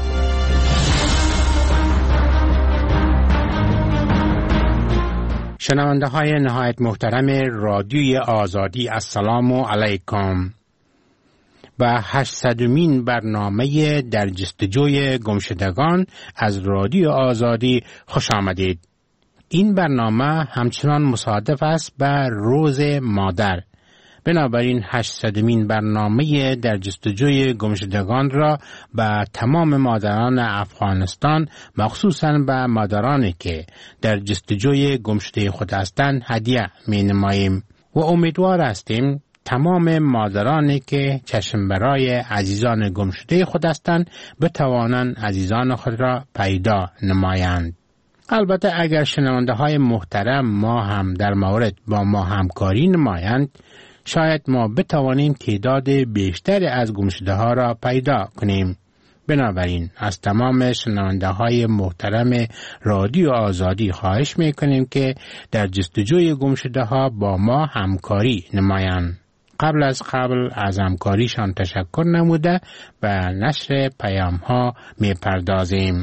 شنونده های نهایت محترم رادیوی آزادی، السلام علیکم. و هشتصدمین برنامه در جستجوی گمشدگان از رادیو آزادی خوش آمدید. این برنامه همچنان مصادف است با روز مادر. بنابراین هشتصدمین برنامه در جستجوی گمشدگان را به تمام مادران افغانستان، مخصوصاً به مادرانی که در جستجوی گمشده خود هستند، هدیه می نماییم و امیدوار هستیم تمام مادرانی که چشم برای عزیزان گمشده خود هستند بتوانند عزیزان خود را پیدا نمایند. البته اگر شنونده های محترم ما هم در مورد با ما همکاری نمایند، شاید ما بتوانیم تعداد بیشتری از گمشده ها را پیدا کنیم. بنابراین از تمام شنونده های محترم رادیو آزادی خواهش میکنیم که در جستجوی گمشده ها با ما همکاری نمایند. قبل از قبل از همکاریشان تشکر نموده و نشر پیام ها می پردازیم.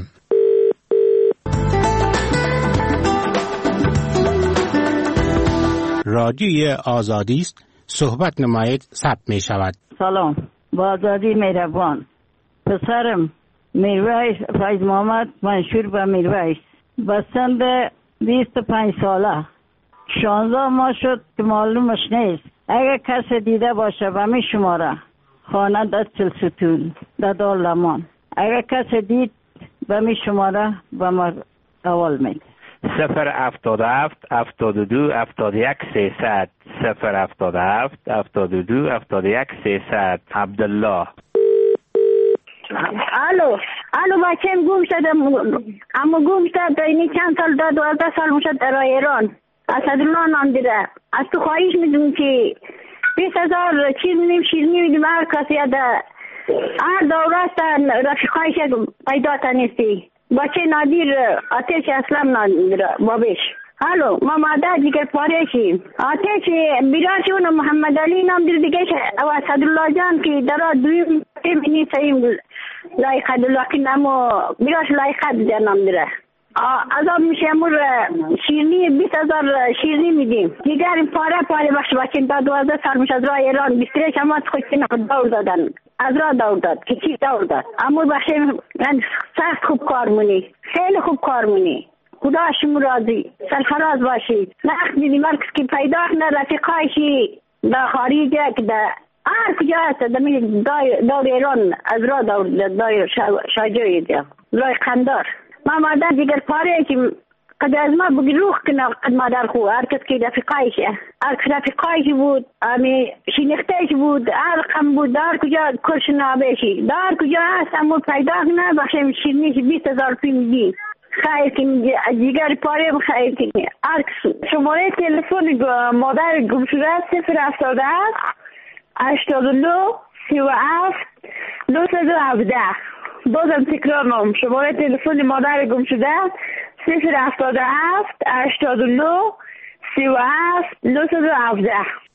رادیوی آزادی است، صحبت نمایید، ثبت می شود. سلام، با آزادی مهربان. پسرم میرویس فیض محمد منشور به میرویس به سن بیست و پنج ساله شانزده ماه شد که معلومش نیست. اگر کسی دیده باشه به می شماره خانه در چلستون در دار لمان. اگر کسی دید به می شماره به ما اول میده. صفر هفتاد هفت هفتاد و دو هفتاد یک سیصد صفر هفتاد هفت هفتاد و دو هفتاد یک سیصد. عبدالله. الو الو بچه‌م گم شده، اما گم شده اینی چند سال داد دوازده سال میشد در ایران. اسدالله نام دیده. از تو خواهش میدونم که بیست هزار چیز میدیم شیرینی میدیم هر کسی ده هر دوره است رفیقایش پیدا تنیستی. بچه نادیر آتش اسلام نادیر بابش. الو ما مادر دیگر پاره شیم. آتش بیراش اون محمد علی نام دیر دیگه او اسدالله جان که درا دویم تیمینی سیم لایقه دلوکی نمو بیراش لایقه در نام دیره. از آب میشه امور شیرنی بیست هزار شیرنی میدیم. دیگر این پاره پاره بخش بچه دا دوازده سال میشه از راه ایران بیستره شمات خوشتین دور دادن. از راه دور داد که چی دور داد. امور بخش من سخت خوب کار مونی، خیلی خوب کار مونی. خدا شما راضی سرفراز باشید. نخت دیدیم هر کسی که پیدا کنه رفیقایشی در خارجه که در هر کجا هست در دور ایران از راه دور دور شاجوی دیا رای قندار. ما مادر دیگر پاره که قد از ما بگی روح کنه قد مادر خو هر کس که رفیقایشه هر کس رفیقایشی بود امی شینختهش بود هر قم بود در کجا کرش نابشی در کجا هست امور پیدا کنه بخشم شیرنیش بیست هزار پی میدی. خیر کنی دیگر پاره خیر کنی ارکس. شماره تلفن مادر گم شده صفر هفتاد هفت هشتاد و نه سی و هفت نهصد و هفده. بازم تکرار نام شماره تلفن مادر گم شده صفر هفتاد هفت هشتاد و نه سی و هفت نهصد و هفده.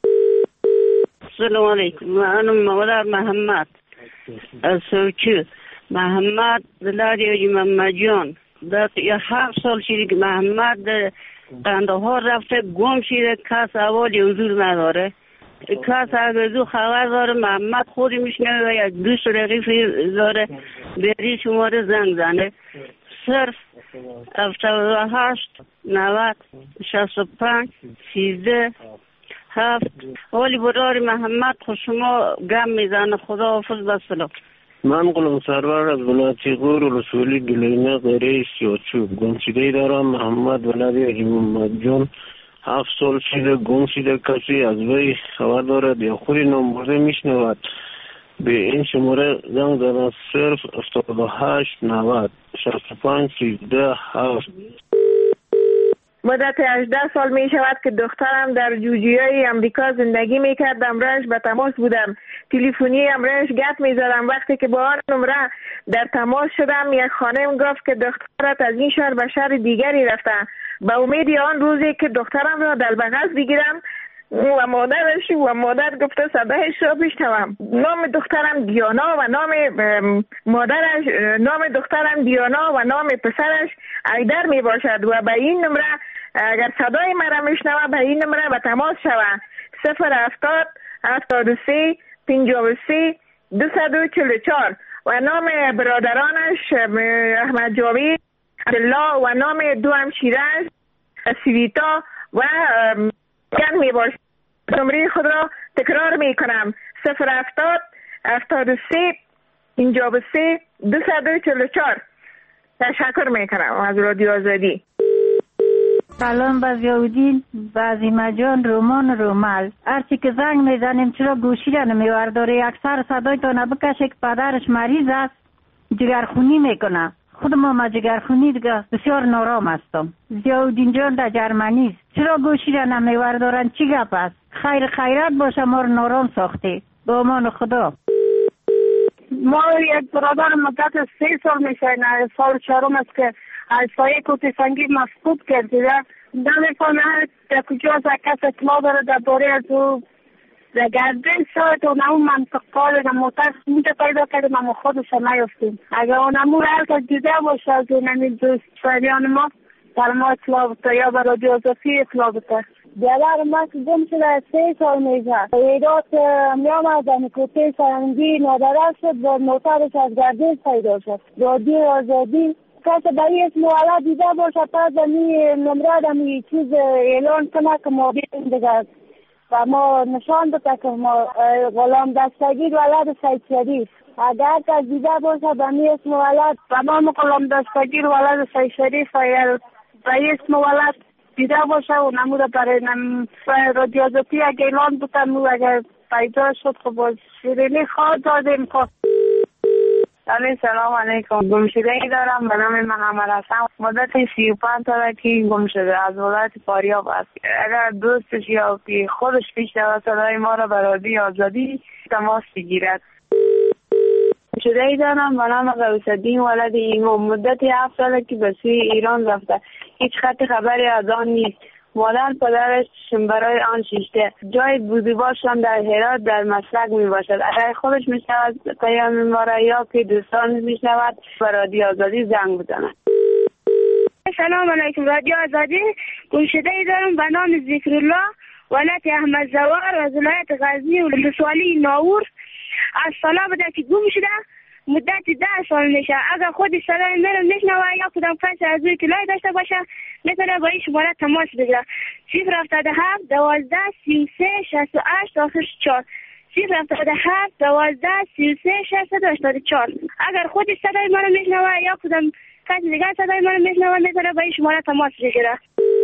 سلام علیکم. من مادر محمد از سوچو محمد دلاری محمد جان در یه هفت سال شده که محمد قندهار رفته گم شده، کس اوالی حضور نداره. کس اگر دو خبر داره محمد خودی میشنه و یک دوست رقیفی داره بری شماره زنگ زنه صرف هفتاد و هشت نود شست و پنج سیزده هفت. ولی برای محمد خود شما گم میزنه. خدا حافظ بسلام. من قلم سرور از ولایت غور و رسولی گلینه غیره سیاچوب گمشده دارم. محمد ولادی حاجی محمد جان هفت سال شده گم شده، کسی از وی خبر دارد یا خودی نمبرده میشنود به این شماره زنگ زدن صرف هفتاد و هشت نود شست و پنج سیزده هفت. مدت هجده سال می شود که دخترم در جوجیای امریکا زندگی می کرد. امرش به تماس بودم، تلفنی امرش گپ می زدم. وقتی که با آن نمره در تماس شدم یک خانم گفت که دخترت از این شهر به شهر دیگری رفته. به امید آن روزی که دخترم را در بغل بگیرم و مادرش و مادر گفته صدایش را بشنوم. نام دخترم دیانا و نام مادرش نام دخترم دیانا و نام پسرش ایدر می باشد و به این نمره اگر صدای مرا میشنوه به این نمره به تماس شوه صفر هفتاد هفتاد و سه پنجاه و سه دویست و چهل و چهار و نام برادرانش احمد جاوید، عبدالله و نام دو همشیره‌اش سویتا و جان می باشد. شماره خود را تکرار می کنم: صفر هفتاد هفتاد و سه پنجاه و سه دویست و چهل و چهار. تشکر می کنم از رادیو آزادی. سلام به ضیاءالدین، به عظیمه جان، رومان رومل. هرچی که زنگ میزنیم چرا گوشی را نمیورداره؟ اکثر صدایتان بکشه که پدرش مریض است، جگرخونی میکنه. خود ما ما جگرخونی دیگه بسیار نارام هستم. ضیاءالدین جان در جرمنی است، چرا گوشی را نمیوردارن؟ چی گپ است؟ خیر خیرات باشه، ما رو نارام ساخته. با امان خدا. ما یک برادر مدت سه سال میشه، نه سال چهارم است که از سایه کوتی سنگی مفقود کرده. نمیفهمه در کجا از کس اطلاع داره درباره از او. در گردن شاید اونمو منطقه در موتر میده پیدا کردیم اما خودش نیفتیم. اگر اونمو هر که دیده باشه از اونمی دوست شایدیان ما در ما اطلاع بده یا برای جازفی اطلاع بده. دیگر ما که گم شده سه سال میشه. ایدات میام از کوتی سنگی نادره شد و موترش از گردن پیدا شد. رادیو آزادی کسی برای اسم والا دیده باشه تا زمین نمره دمی چیز اعلان کنه که ما بیرون دیگه و ما نشان بده که ما غلام دستگیر ولد سید شریف. اگر کسی دیده باشه برای اسم ولد و ما غلام دستگیر ولد سید شریف یا برای اسم ولد دیده باشه و نموده برای رادیو آزادی اگه اعلان بکنم اگر پیدا شد خب باز شیرینی خواه دادیم. سلام علیکم. گمشده ای دارم به نام محمد حسن. مدت سی و پنج ساله که گم شده، از ولایت فاریاب است. اگر دوستش یا که خودش پیش دارد صدای ما را به رادیو آزادی تماس بگیرد. گمشده ای دارم به نام غوث‌الدین ولد ایمان. مدت هفت ساله که به سوی ایران رفته، هیچ خط خبری از آن نیست. مادر پدرش برای آن شیشته جای بودیباشان در هرات در مسلک می باشد. اگر خودش می شود پیام ما را یا که دوستان می شود به رادیو آزادی زنگ بزنند. سلام علیکم رادیو آزادی. گمشده ای دارم به نام ذکرالله ولایت احمد زوار از ولایت غزنی و ولسوالی ناور. از سالا بوده که گم شده، مدت ده سال میشه. اگر خودی صدای من میشنوه یا کدام کسی از روی اطلاعی داشته باشه میتونه با این شماره تماس بگیره. صفر هفتاد و هفت دوازده سی و سه شصت و هشت آخرش چهار. صفر هفتاد و هفت دوازده سی و سه شصت و هشتاد و چهار. اگر خودی صدای من میشنوه یا کدام کسی دیگر صدای من میشنوه میتونه با این شماره تماس بگیره.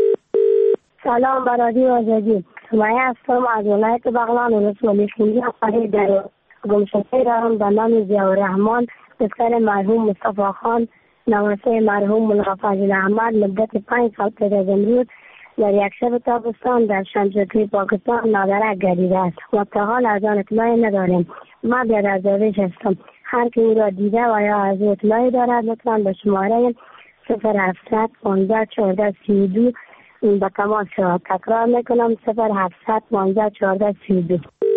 سلام بر رادیو آزادی. سمیه هستم از ولایت بغلان ولسوالی خونی خواهی در گمشده دارم به نام ضیاءالرحمن، پسر مرحوم مصطفی خان، نواسه مرحوم ملا فضل احمد. مدت پنج سال پیش از امروز در یک شب تابستان در شمشادی پاکستان نادره گردیده است و تا حال از آن اطلاعی نداریم. ما بی‌درزاویش هستم. هر که او را دیده و یا از اطلاعی دارد لطفاً به شماره صفر هفتصد پانزده چهارده سی و دو به تماس شود. تکرار میکنم صفر هفتصد پانزده چهارده سی و دو.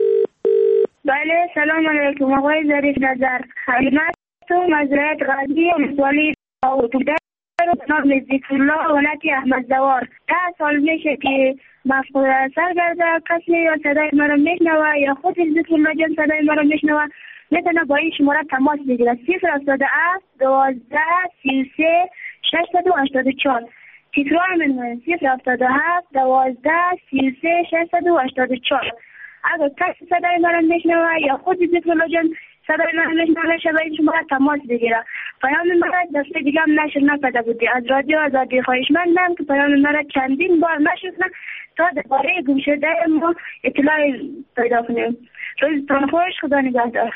بله سلام علیکم. آقای ظریف نظر خدمتتون از ولایت غزنی و ولسوالی بوده. نام ذکرالله ولایت احمد زوار. ده سال میشه که مفقود اثر کرده. کسی یا صدای مرا میشنوه یا خود ذکرالله جان صدای مرا میشنوه میتونه با این شماره تماس بگیره. صفر هفتاد و هفت دوازده سی و سه شصت و هشتاد و چهار. تکرار میکنم صفر هفتاد و هفت دوازده سی و سه شصت و هشتاد و چهار. اگر کسی صدای مرا میشنوه یا خود ذکرالله جان صدای مرا میشنوه شده این شماره تماس بگیره. پیام مرا دفعه دیگه هم نشر نکرده بودی. از رادیو آزادی خواهشمندم که پیام مرا چندین بار نشر تا درباره گمشده ما اطلاع پیدا کنیم. روزتان خوش، خدا نگهدار.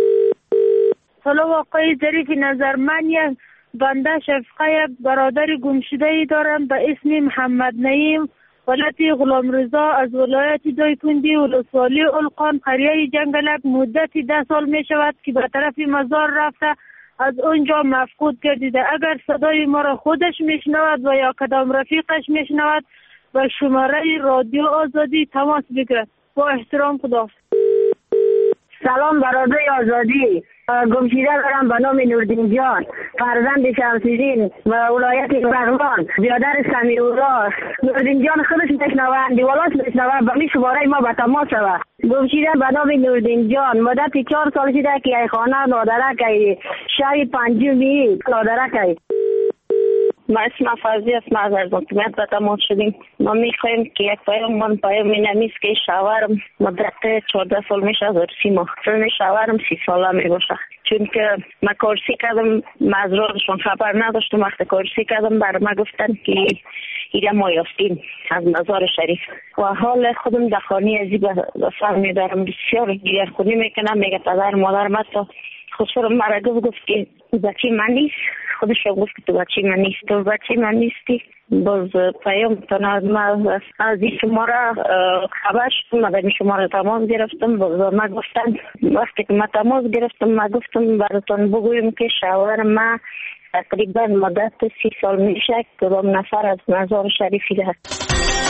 سلام آقای ظریف نظر. من یک بنده شفقه برادر گمشده ای دارم به اسم محمد نعیم، ولایت غلام رضا از ولایت دایکندی ولسوالی القان قریه جنگلک. مدت ده سال می شود که به طرف مزار رفته، از اونجا مفقود گردیده. اگر صدای ما را خودش میشنود و یا کدام رفیقش میشنود به شماره رادیو آزادی تماس بگیرد. با احترام، خدا. سلام برادر آزادی. گمشیده دارم به نام نوردین جان، فرزند شمسیدین و ولایت بغلان، برادر سمیعالله. نوردین جان خودش میشنوه، دیوالاش میشنوه، به می شماره ما به تماس شوه. گمشیده به نام نوردین جان، مدت چهار سال شده که ای خانه نادرک ای شهر پنجمی نادرک ای. ما اسم افازی اسم از از حکومت به تماس شدیم. ما میخوایم که یک پیام من پیام اینمیست که شوهرم مدت چهارده سال میشه از ارسی ما سن شوهرم سی ساله میباشه، چون که من کارسی کردم مزرادشون خبر نداشتم. وقتی کارسی کردم بر ما گفتن که ایره ما یافتیم از مزار شریف و حال خودم در خانه ازی به سر میدارم، بسیار دیگر خونی میکنم. میگه پدر مادر من تا خودشون مرا گفت که بچه من نیست، خودش گفت که تو بچه من نیست، تو بچه من نیستی. باز پیام تنها ما از این شماره خبر شدم، من در شماره تماس گرفتم. باز ما گفتن وقتی که من تماس گرفتم ما گفتم براتون بگویم که شوهر ما تقریبا مدت سی سال میشه که با نفر از مزار شریفی هست.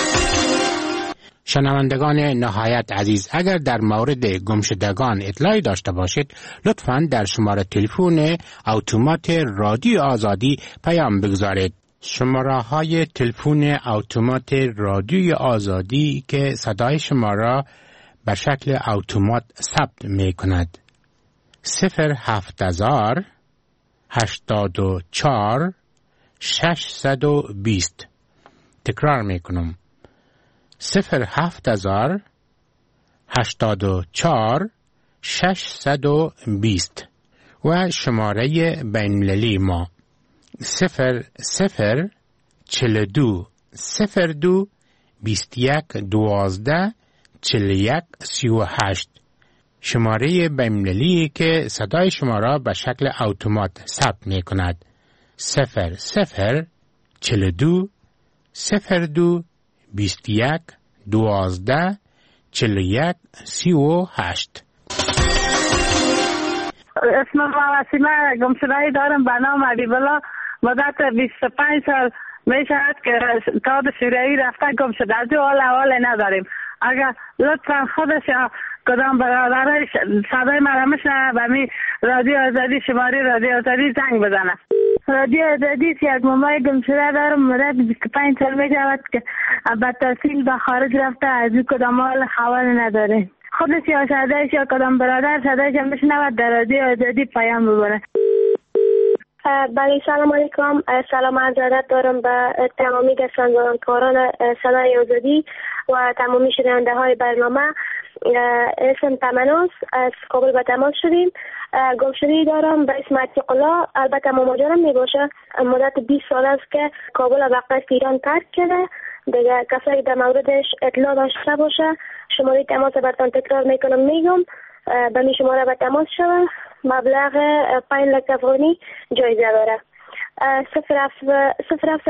شنوندگان نهایت عزیز، اگر در مورد گمشدگان اطلاعی داشته باشید لطفاً در شماره تلفن اتومات رادیو آزادی پیام بگذارید. شماره های تلفن اتومات رادیو آزادی که صدای شما را به شکل اتومات ثبت می کند: صفر هفت هزار هشتاد و چهار ششصد و بیست. تکرار می کنم: صفر هفت هزار هشتاد و چهار ششصد و بیست. و شماره بین‌المللی ما صفر صفر چهل و دو صفر دو بیست و یک دوازده چهل و یک سی و هشت. شماره بین‌المللی که صدای شما را به شکل اتومات ثبت می کند: صفر صفر چهل و دو صفر دو بیست و یک دوازده چهل و یک سی و هشت. اسم ما وسیمه گمشده‌ای دارم به نام حبیب‌الله. مدت بیست و پنج سال می شود که تاد سوریایی رفته گم شده. از او حال حال نداریم. اگر لطفا خودش یا کدام برادرش صدای مرا میشنوه به می رادیو آزادی شماره رادیو آزادی زنگ بزنه. رادیو آزادی یک مامای گم شده دارم. مدت بیست و پنج سال می شود که به تحصیل به خارج رفته. از او کدام حال حوال نداره. خودش یا صدایش یا کدام برادر صدایش میشنوه در رادیو آزادی پیام ببره. بله سلام علیکم. سلام عرض دارم به تمامی گردانندگان صدای آزادی و تمامی شنونده های برنامه. اسم تمناس از کابل به تماس شدیم. گمشدگی دارم به اسم عتیق الله. البته ماما جانم می باشه. مدت بیست سال است که کابل و وقت ایران ترک کرده. دیگه کسایی در موردش اطلاع داشته باشه شماره تماس براتون تکرار میکنم میگم به می شماره به تماس شوه. مبلغ پنج لک افغانی جایزه داره. صفر هفت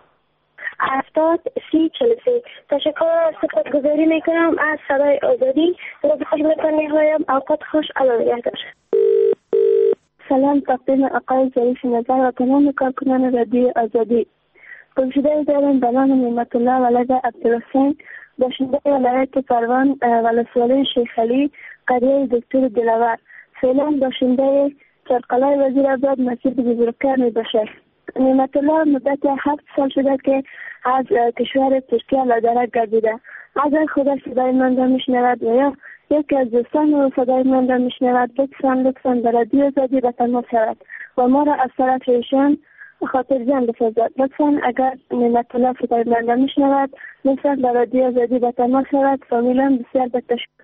هفتاد سی چل سی. تشکر سپاس گذاری میکنم از صدای آزادی. روز خوش بتان میخوایم. اوقات خوش. الله نگهدار. سلام تقدیم آقای ظریف نظر و تمام کارکنان رادیو آزادی. گمشده دارم به نام نعمت الله ولد عبدالحسین، باشنده ولایت پروان ولسوالی شیخ علی، قریه دکتر دلاور. فعلا باشنده چرقلای وزیرآباد مسجد بزرگتر می باشد. نعمت الله مدت هفت سال شده که از کشور ترکیه لادرک گردیده. اگر خدا صدای من را میشنود و یا یکی از دوستان او صدای من را میشنود لطفا لطفا در رادیو آزادی به تماس شود و ما را از طرف ایشان خاطر جان بسازد. لطفا اگر نعمت الله صدای من را میشنود لطفا در رادیو آزادی به تماس شود. فامیلان بسیار به تشکر.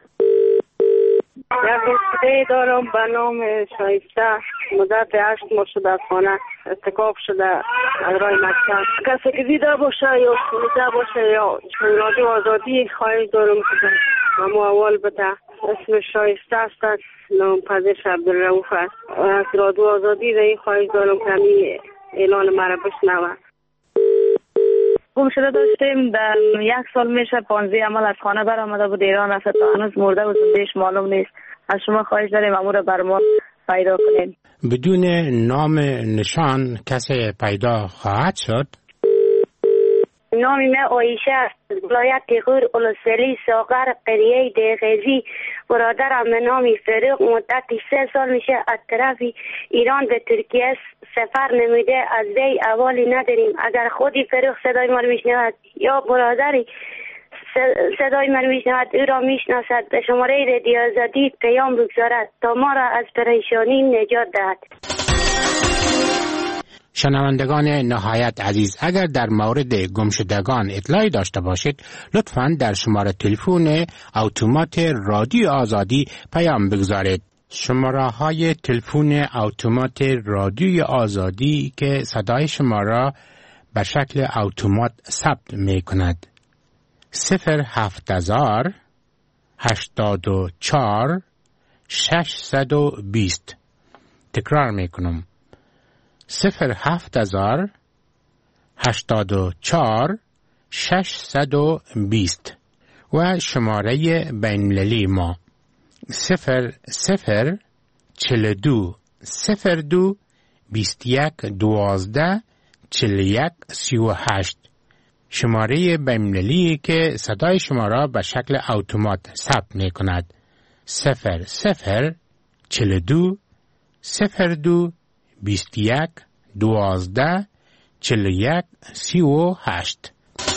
یک گمشده دارم به نام شایسته. مدت هشت ماه شده از خانه اتکاب شده از راه مکتب. کسی که دیده باشه یا شنیده باشه یا رادیو آزادی خواهش دارم که اما اول بده. اسم شایسته است، نام پدرش عبدالرؤوف است. از رادیو آزادی در این خواهش دارم که همین اعلان مرا بشنوه. گمشده داشتیم در یک سال میشه پانزده عمل از خانه برآمده بود ایران رفته تا هنوز مرده و زندهش معلوم نیست. از شما خواهش داریم امور بر ما پیدا کنیم. بدون نام نشان کسی پیدا خواهد شد؟ نام من آیشه است. ولایت غور اولوسلی ساغر قریه دیغزی. برادرم به نام فاروق مدت سه سال میشه از طرف ایران به ترکیه سفر نمیده. از وی احوالی نداریم. اگر خودی فاروق صدای ما رو میشنود یا برادری صدای من میشنود او را میشناسد به شماره رادیو آزادی پیام بگذارد تا ما را از پریشانی نجات دهد. شنوندگان نهایت عزیز، اگر در مورد گمشدگان اطلاعی داشته باشید لطفاً در شماره تلفن اتومات رادیو آزادی پیام بگذارید. شماره های تلفن اتومات رادیو آزادی که صدای شما را به شکل اتومات ثبت می کند: صفر هفت هزار هشتاد و چهار ششصد و بیست. تکرار می کنم: صفر هفت هزار هشتاد و چهار ششصد و بیست. و شماره بین‌المللی ما صفر صفر چهل و دو صفر دو بیست و یک دوازده چهل و یک سی و هشت. شماره بین‌المللی که صدای شما را به شکل اتومات ثبت می کند: صفر صفر چهل و دو صفر دو بیست و یک دوازده چهل و یک سی و هشت.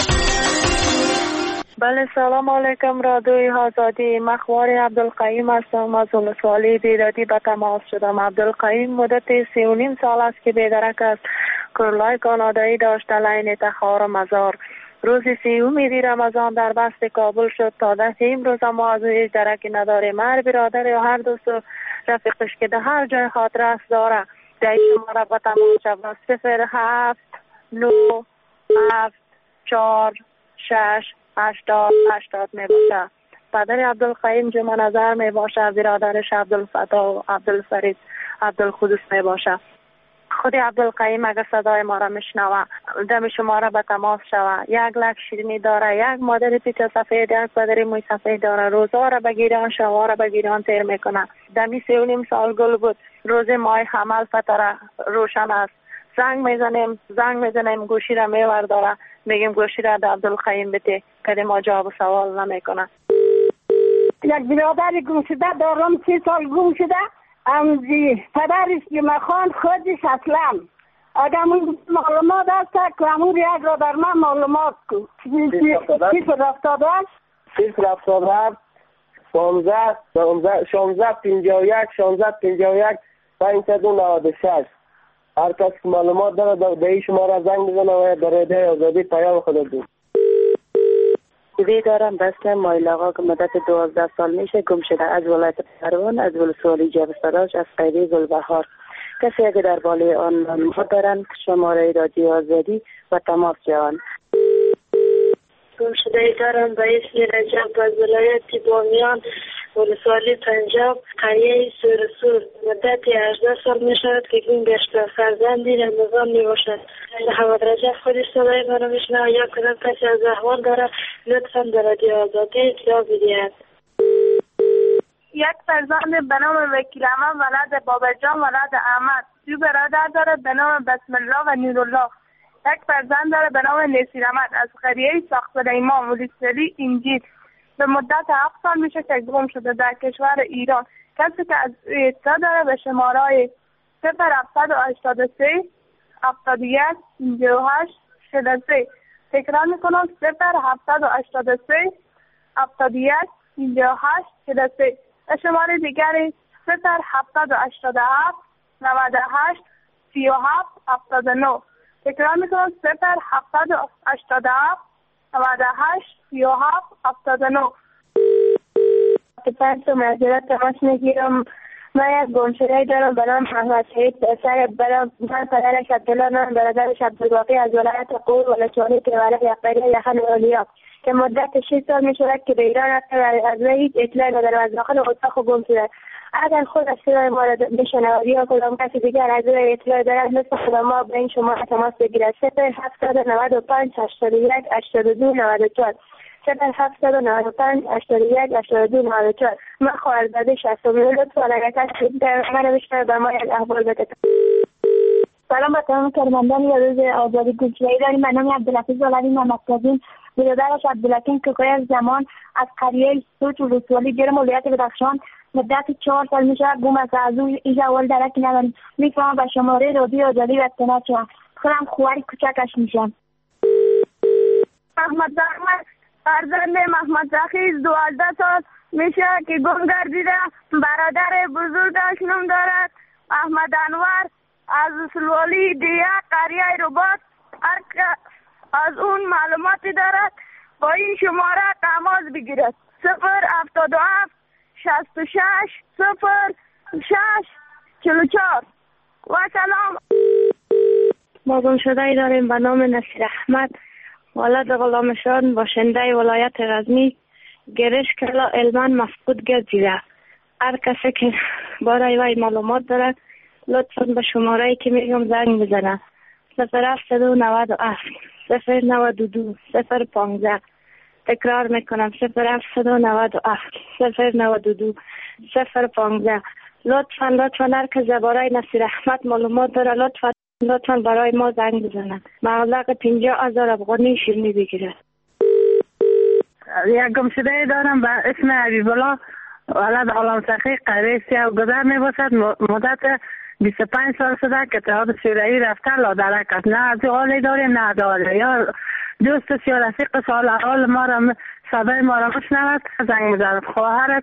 بله، سلام علیکم رادیوی آزادی. مخوار عبدالقیم هستم. از ولسوالی بیدادی به تماس شدم. عبدالقیم مدت سی و نیم سال است که بیدرک است. کرلای کانادایی داشته لین تخار مزار. روز سیومی رمضان در بست کابل شد. تا دست امروز ما از هیچ درکی نداریم. هر برادر یا هر دوست و رفیقش که در هر جای خاطر است داره در شما را به تماس شد. صفر هفت نو هفت چار شش هشتاد هشتاد می باشه. پدر عبدالقیم جمع نظر می باشه. برادرش عبدالفتاح و عبدالفرید عبدالقدس می باشه. خود عبدالقیم اگر صدای ما را میشنوه دم شما را به تماس شوه. یک لک شیرینی داره، یک مادر پیچه سفید، یک پدر موی سفید داره. روزا را بگیران، شبا را بگیران تیر میکنه. دمی سی و نیم سال گل بود. روز ماه حمل فتره روشن است. زنگ میزنیم زنگ میزنیم گوشی را میور داره. میگیم گوشی را در عبدالقیم بده. کدی ما جواب سوال نمیکنه. یک برادر گم شده دارم، سی سال گم شده. امزی پدرش که مخان خودش اصلا اگر من معلومات هست که امور یک را در من معلومات کن. صفر هفتاد هشت صفر هفتاد هشت شانزده شانزده پنجاه و یک شانزده پنجاه و یک پانصد و نود و شش. هر کس که معلومات داره در شما را زنگ بزنه و در رادیوی آزادی پیام خود دید. وی دارم بسته مایل آقا که مدت دوازده سال میشه گم شده. از ولایت پروان، از ولسوالی جبستراج، از قیده گلبهار. کسی که در بالای آن معلومات دارن شماره رادیو آزادی و تماس جوان. گم شده دارم به اسم رجب از ولایت بامیان، ولسوالی پنجاب، قریه سورسور. مدت هجده سال می شود که گم گشته. فرزندی رمضان می باشد. محمد رجب خودش صدای منو میشنوه یا کدام کسی از احوال داره لطفا در رادیو آزادی اطلاع بدهید. یک فرزند به نام وکیل احمد ولد بابجان ولد احمد. دو برادر داره به نام بسم الله و نورالله. یک فرزند داره به نام نصیر احمد از قریه ساخت سلیمان، ولسوالی انجیل. به مدت هفت سال میشه که گم شده در کشور ایران. کسی که از اطلاع داره به شماره صفر هفتصد و هشتاد و سه هفتاد و یک پنجاه و هشت چهل و سه. تکرار میکنم: صفر هفتصد و هشتاد و سه هفتاد و یک پنجاه و هشت چهل و سه. و شماره دیگری صفر هفتصد و هشتاد و هفت نود و هشت سی و هفت هفتاد و نه. تکرار میکنم: صفر هفتصد و هشتاد و هفت نود و هشت سی و هفت هفتاد و نه. پس معذرت تماس میگیرم. من یک گمشده دارم به نام احمد شهید پسر برام. من پدرش عبدالله، من برادرش عبدالباقی از ولایت غور ولسوالی پیوره قریه یخن اولیا که مدت شش سال می شود که به ایران رفته و از هیچ اطلاعی ندارم. از داخل اتاق گم شده. اگر خود از صدای ما را بشنود یا کدام کسی دیگر از روی اطلاع دارد لطفا خدا ما به این شما تماس بگیرد. صفر هفتصد و نود و پنج هشتاد و یک هشتاد و دو نود و چهار. صفر هفتصد و نود و پنج هشتاد و یک هشتاد و دو نود و چهار. من خواهرزاده شصت و نه. لطفا اگر کسی دیگر من رو بشنود به ما یک احوال بده. سلام به تمام کرمندان یا روز آزادی گوشه‌ای داریم. من نام عبدالحفیظ ولوی محمدکاظم، برادرش عبدالحکیم کوکوی از زمان از قریه سوچ و ولسوالی گرم ولایت بدخشان مدت چهار سال میشه گم است. از او ایج اول درکی ندارم. میفهمم به شماره رادیو آزادی رسانه شدم. خودم خواری کوچکش میشم. محمد زحمت فرزند محمد زخیز دوازده سال میشه که گم گردیده. برادر بزرگش نام دارد احمد انور از سلوالی دیه قریه رباط. هر از اون معلوماتی دارد با این شماره تماس بگیرد. صفر هفتاد و هفت شصت و شش صفر شش چهل و چهار. و سلام. ما گم شده ای داریم به نام نصیر احمد، ولد غلامشان، باشنده ولایت غزنی. گرش کلا علما مفقود گردیده. هر کسی که برای وی معلومات دارد لطفا به شماره ای که میگم زنگ بزنه. صفر هفتصد و نود و هفت صفر نود و دو صفر پانزده. تکرار میکنم صفر هفتصد و نود و هفت صفر نود و دو صفر پانزده. لطفا لطفا هر که درباره نصیر احمد معلومات داره لطفا لطفا برای ما زنگ بزنند. مبلغ پنجاه هزار افغانی شیرینی بگیرد. یک گمشده دارم به اسم حبیب الله ولد غلام سخی قریه سیاه گذر می باشد. مدت بیست و پنج سال شده که اتحاد شوروی رفته لادرک است. نه از حالی داریم نه از حالی. یا دوست یا رفیق سال حال ما را صدای ما را مشنود زنگ میزند. خواهرت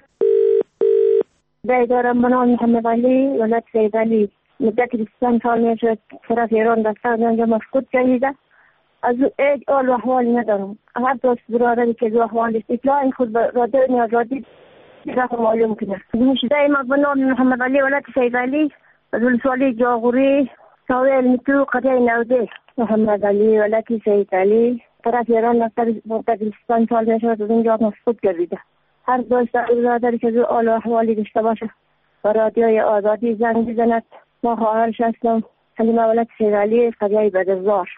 دارم به نام محمد علی ولد سید علی. مدت بیست و پنج سال می شد طرف ایران دسته آنجا مفقود گردیده. از او هیچ حال و احوالی ندارم. هر دوست برادری که دو احوال است اطلاع این خود رادیو نیازادی رقم معلوم کنه. گمشده ما به نام محمد علی ولد سید علی از ولسوالی جاغوری ساوی علمیتو قریه نوده. محمد علی ولد سید علی طرف ایران دسته مدت بیست و پنج سال می شد از اونجا مفقود گردیده. هر دوست برادری که دو حال و احوالی داشته باشه و رادیوی آزادی زنگ بزند. ما خواهرش هستم حلیمه ولد سید علی قریه بدرزار.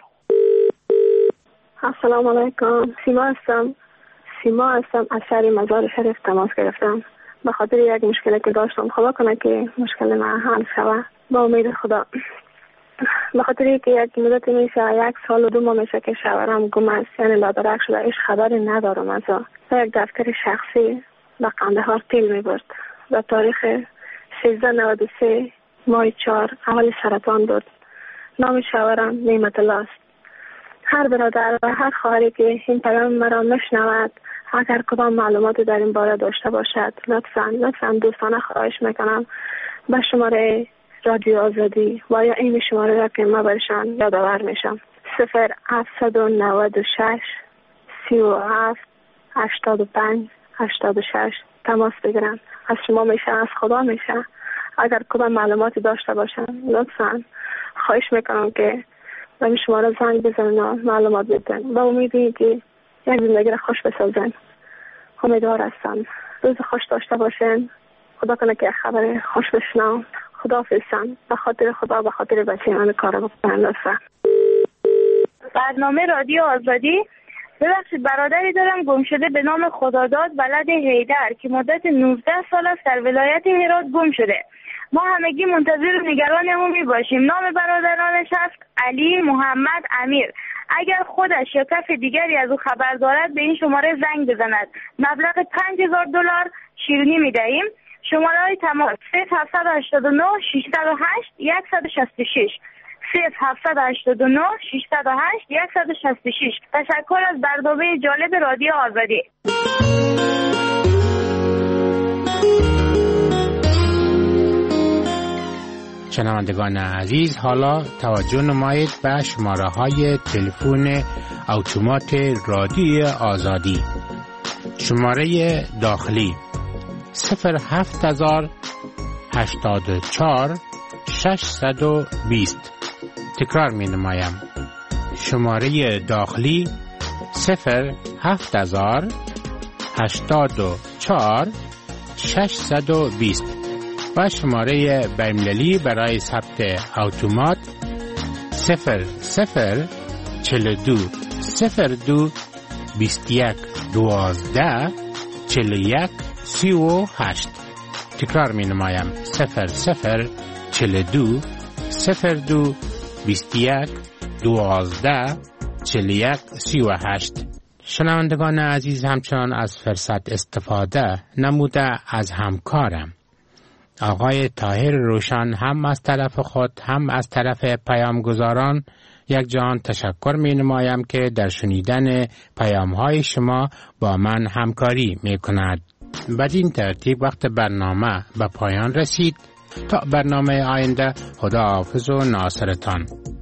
السلام علیکم. سیما هستم. سیما هستم از شهر مزار شریف تماس گرفتم به خاطر یک مشکلی که داشتم. خدا کنه که مشکل من حل شود با امید خدا. به خاطر که یک مدت میشه یک سال و دو ماه میشه که شوهرم گم است، یعنی لادرک شده. هیچ خبری ندارم از یک دفتر شخصی به قندهار تیل میبرد. در تاریخ سیزده نود و سه ماه چهار اول سرطان بود. نام شوهرم نعمت الله است. هر برادر و هر خواهری که این پیام مرا مشنود اگر کدام معلوماتی در این باره داشته باشد لطفاً لطفاً دوستانه خواهش میکنم به شماره رادیو آزادی و یا این شماره را که ما برشان یادآور میشم صفر هفتصد و نود و شش سی و هفت هشتاد و پنج هشتاد و شش تماس بگیرن. از شما میشه، از خدا میشه. اگر کدام معلوماتی داشته باشن لطفاً خواهش میکنم که و شما را زنگ بزنن و معلومات بدن. با امیدی که یک زندگی را خوش بسازن. امیدوار هستم. روز خوش داشته باشن. خدا کنه که خبر خوش بشنم. خدا حافظم. به خاطر خدا به خاطر بچه من کار بکنم لطفا. برنامه رادیو آزادی. ببخشید برادری دارم گم شده به نام خداداد ولد حیدر که مدت نوزده سال است در ولایت هرات گم شده. ما همگی منتظر و نگران او می باشیم. نام برادرانش است علی، محمد، امیر. اگر خودش یا کس دیگری از او خبر دارد به این شماره زنگ بزند. مبلغ پنج هزار دلار شیرینی می دهیم. شماره های تماس صفر هفتصد و هشتاد و نه ششصد و هشت صد و شصت و شش صفر هفتصد و هشتاد و نه ششصد و هشت صد و شصت و شش. تشکر از برنامه جالب رادیو آزادی. شنوندگان عزیز، حالا توجه نمایید به شماره های تلفن اتومات رادیو آزادی. شماره داخلی صفر هفت هزار هشتاد و چهار ششصد و بیست. تکرار می نمایم. شماره داخلی صفر هفت هزار هشتاد و چهار ششصد و بیست و شماره بین‌المللی برای ثبت اتومات صفر صفر چهل و دو صفر دو بیست و یک دوازده چهل و یک سی و هشت. تکرار می نمایم. صفر صفر چهل و دو صفر دو بیست و یک دوازده چهل و یک سی و هشت. شنوندگان عزیز همچنان از فرصت استفاده نموده از همکارم آقای طاهر روشن هم از طرف خود هم از طرف پیامگزاران یک جان تشکر می نمایم که در شنیدن پیام های شما با من همکاری می کند. بدین ترتیب وقت برنامه به پایان رسید. تا برنامه آینده خدا حافظ و ناصرتان.